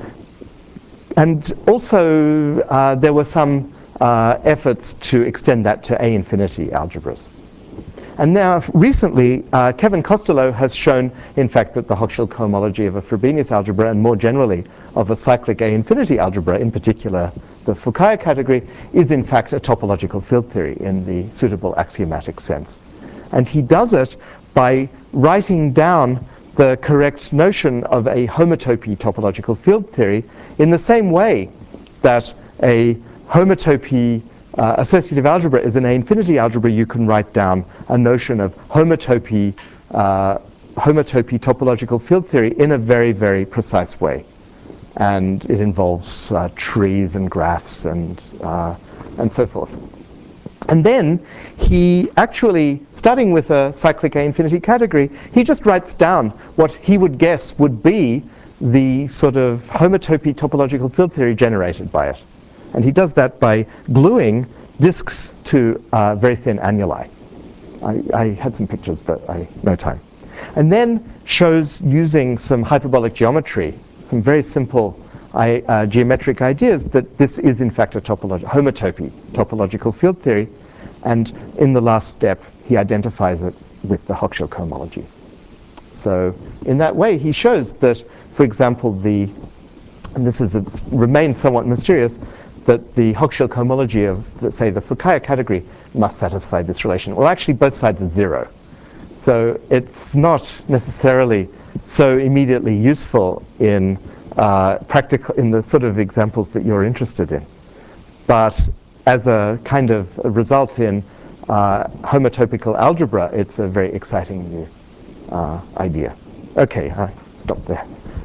and also uh, there were some uh, efforts to extend that to A infinity algebras. And now recently, uh, Kevin Costello has shown, in fact, that the Hochschild cohomology of a Frobenius algebra, and more generally of a cyclic A infinity algebra, in particular the Fukaya category, is in fact a topological field theory in the suitable axiomatic sense. And he does it by writing down the correct notion of a homotopy topological field theory in the same way that a homotopy uh, associative algebra is an A infinity algebra. You can write down a notion of homotopy, uh, homotopy topological field theory in a very, very precise way. And it involves uh, trees and graphs and, uh, and so forth. And then he actually, starting with a cyclic A-infinity category, he just writes down what he would guess would be the sort of homotopy topological field theory generated by it. And he does that by gluing disks to uh, very thin annuli. I, I had some pictures, but I no time. And then shows using some hyperbolic geometry, some very simple I, uh, geometric ideas, that this is in fact a topologi- homotopy topological field theory. And in the last step, he identifies it with the Hochschild cohomology. So in that way, he shows that, for example, the, and this is a, remains somewhat mysterious, that the Hochschild cohomology of, let's say, the Fukaya category must satisfy this relation. Well, actually, both sides are zero. So it's not necessarily so immediately useful in uh, practical, in the sort of examples that you're interested in. But as a kind of a result in uh, homotopical algebra, it's a very exciting new uh, idea. Okay, I stop there.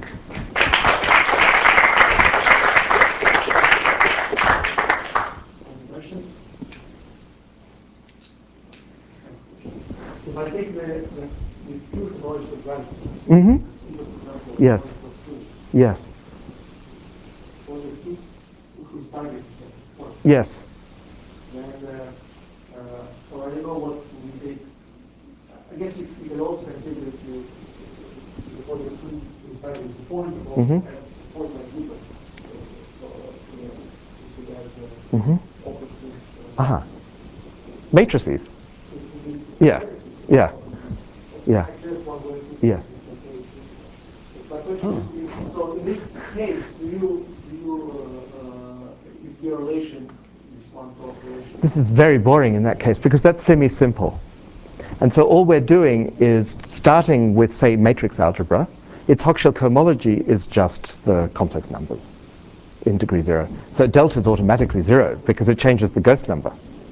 Any questions? If I take the, the, the pure topological gravity, Mm-hmm. for example, Yes. Yes. for the two whose target is Yes. then uh, uh, so I don't know what we take. I guess you, you can also consider that you for the two whose target is a point or Mm-hmm. a point like Euclid. So, so, so that uh, Mm-hmm. opposite. Uh, Uh-huh. Matrices. Yeah. Yeah. Yeah. Yeah. Oh. So in this case, do you, do you uh, uh, is the relation this one-to-one relation? This is very boring in that case because that's semi-simple. And so all we're doing is starting with, say, matrix algebra. Its Hochschild cohomology is just the complex numbers in degree zero. So delta is automatically zero because it changes the ghost number.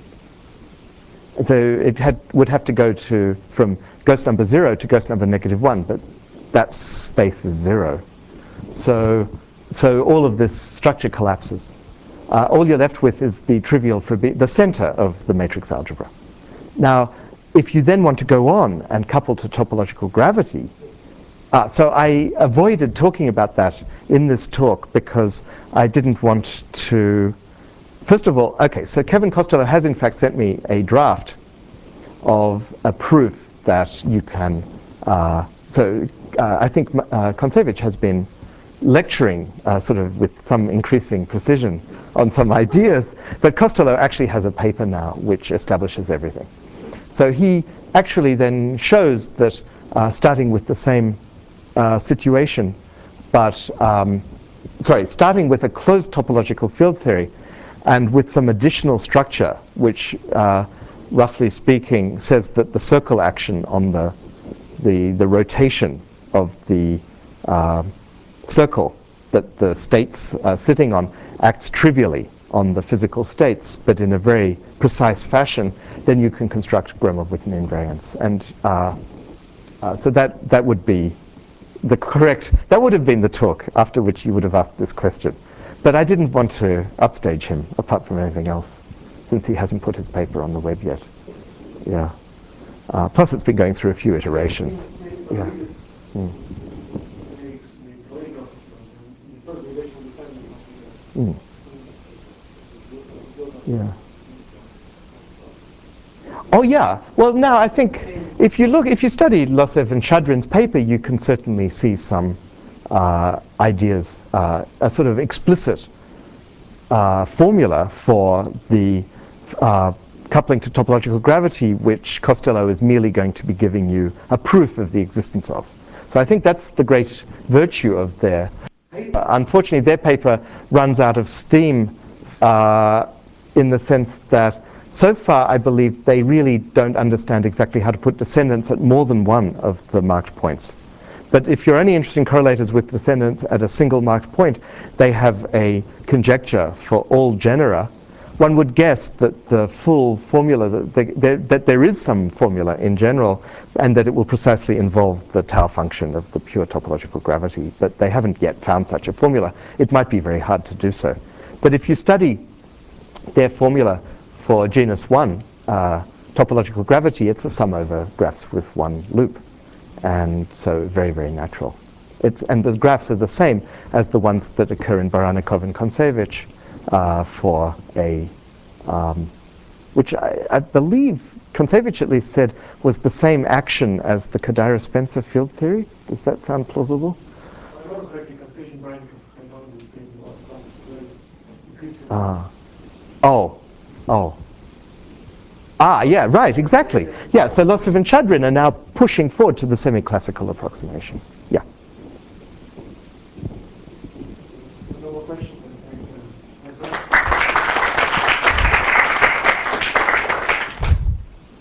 And so it had, would have to go to from ghost number zero to ghost number negative one, but that space is zero. So, so all of this structure collapses. Uh, all you're left with is the trivial for B, the center of the matrix algebra. Now, if you then want to go on and couple to topological gravity, uh, so I avoided talking about that in this talk because I didn't want to. First of all, okay, so Kevin Costello has in fact sent me a draft of a proof that you can, uh, so uh, I think uh, Kontsevich has been lecturing uh, sort of with some increasing precision on some ideas, but Costello actually has a paper now which establishes everything. So he actually then shows that uh, starting with the same uh, situation, but, um, sorry, starting with a closed topological field theory, and with some additional structure, which, uh, roughly speaking, says that the circle action on the the, the rotation of the uh, circle that the states are sitting on acts trivially on the physical states, but in a very precise fashion, then you can construct Gromov-Witten invariants. And uh, uh, so that that would be the correct. That would have been the talk after which you would have asked this question. But I didn't want to upstage him, apart from anything else, since he hasn't put his paper on the web yet. Yeah. Uh, plus, it's been going through a few iterations. Yeah. Mm. Mm. Yeah. Oh yeah. Well, now I think if you look, if you study Losev and Shadrin's paper, you can certainly see some uh, ideas, uh, a sort of explicit uh, formula for the uh, coupling to topological gravity, which Costello is merely going to be giving you a proof of the existence of. So I think that's the great virtue of their paper. Unfortunately, their paper runs out of steam uh, in the sense that so far, I believe they really don't understand exactly how to put descendants at more than one of the marked points. But if you're only interested in correlators with descendants at a single marked point, they have a conjecture for all genera. One would guess that the full formula, that, they, they, that there is some formula in general, and that it will precisely involve the tau function of the pure topological gravity. But they haven't yet found such a formula. It might be very hard to do so. But if you study their formula for genus one uh, topological gravity, it's a sum over graphs with one loop. And so very, very natural. It's, and the graphs are the same as the ones that occur in Baranikov and Kontsevich uh, for a, um, which I, I believe Kontsevich at least said was the same action as the Kodaira-Spencer field theory. Does that sound plausible? I don't correctly consideration Baranikov and all these things about increasing. Ah. Oh. Oh. Ah, yeah, right, exactly. Yeah, so Losov and Chudrin are now pushing forward to the semi-classical approximation. Yeah.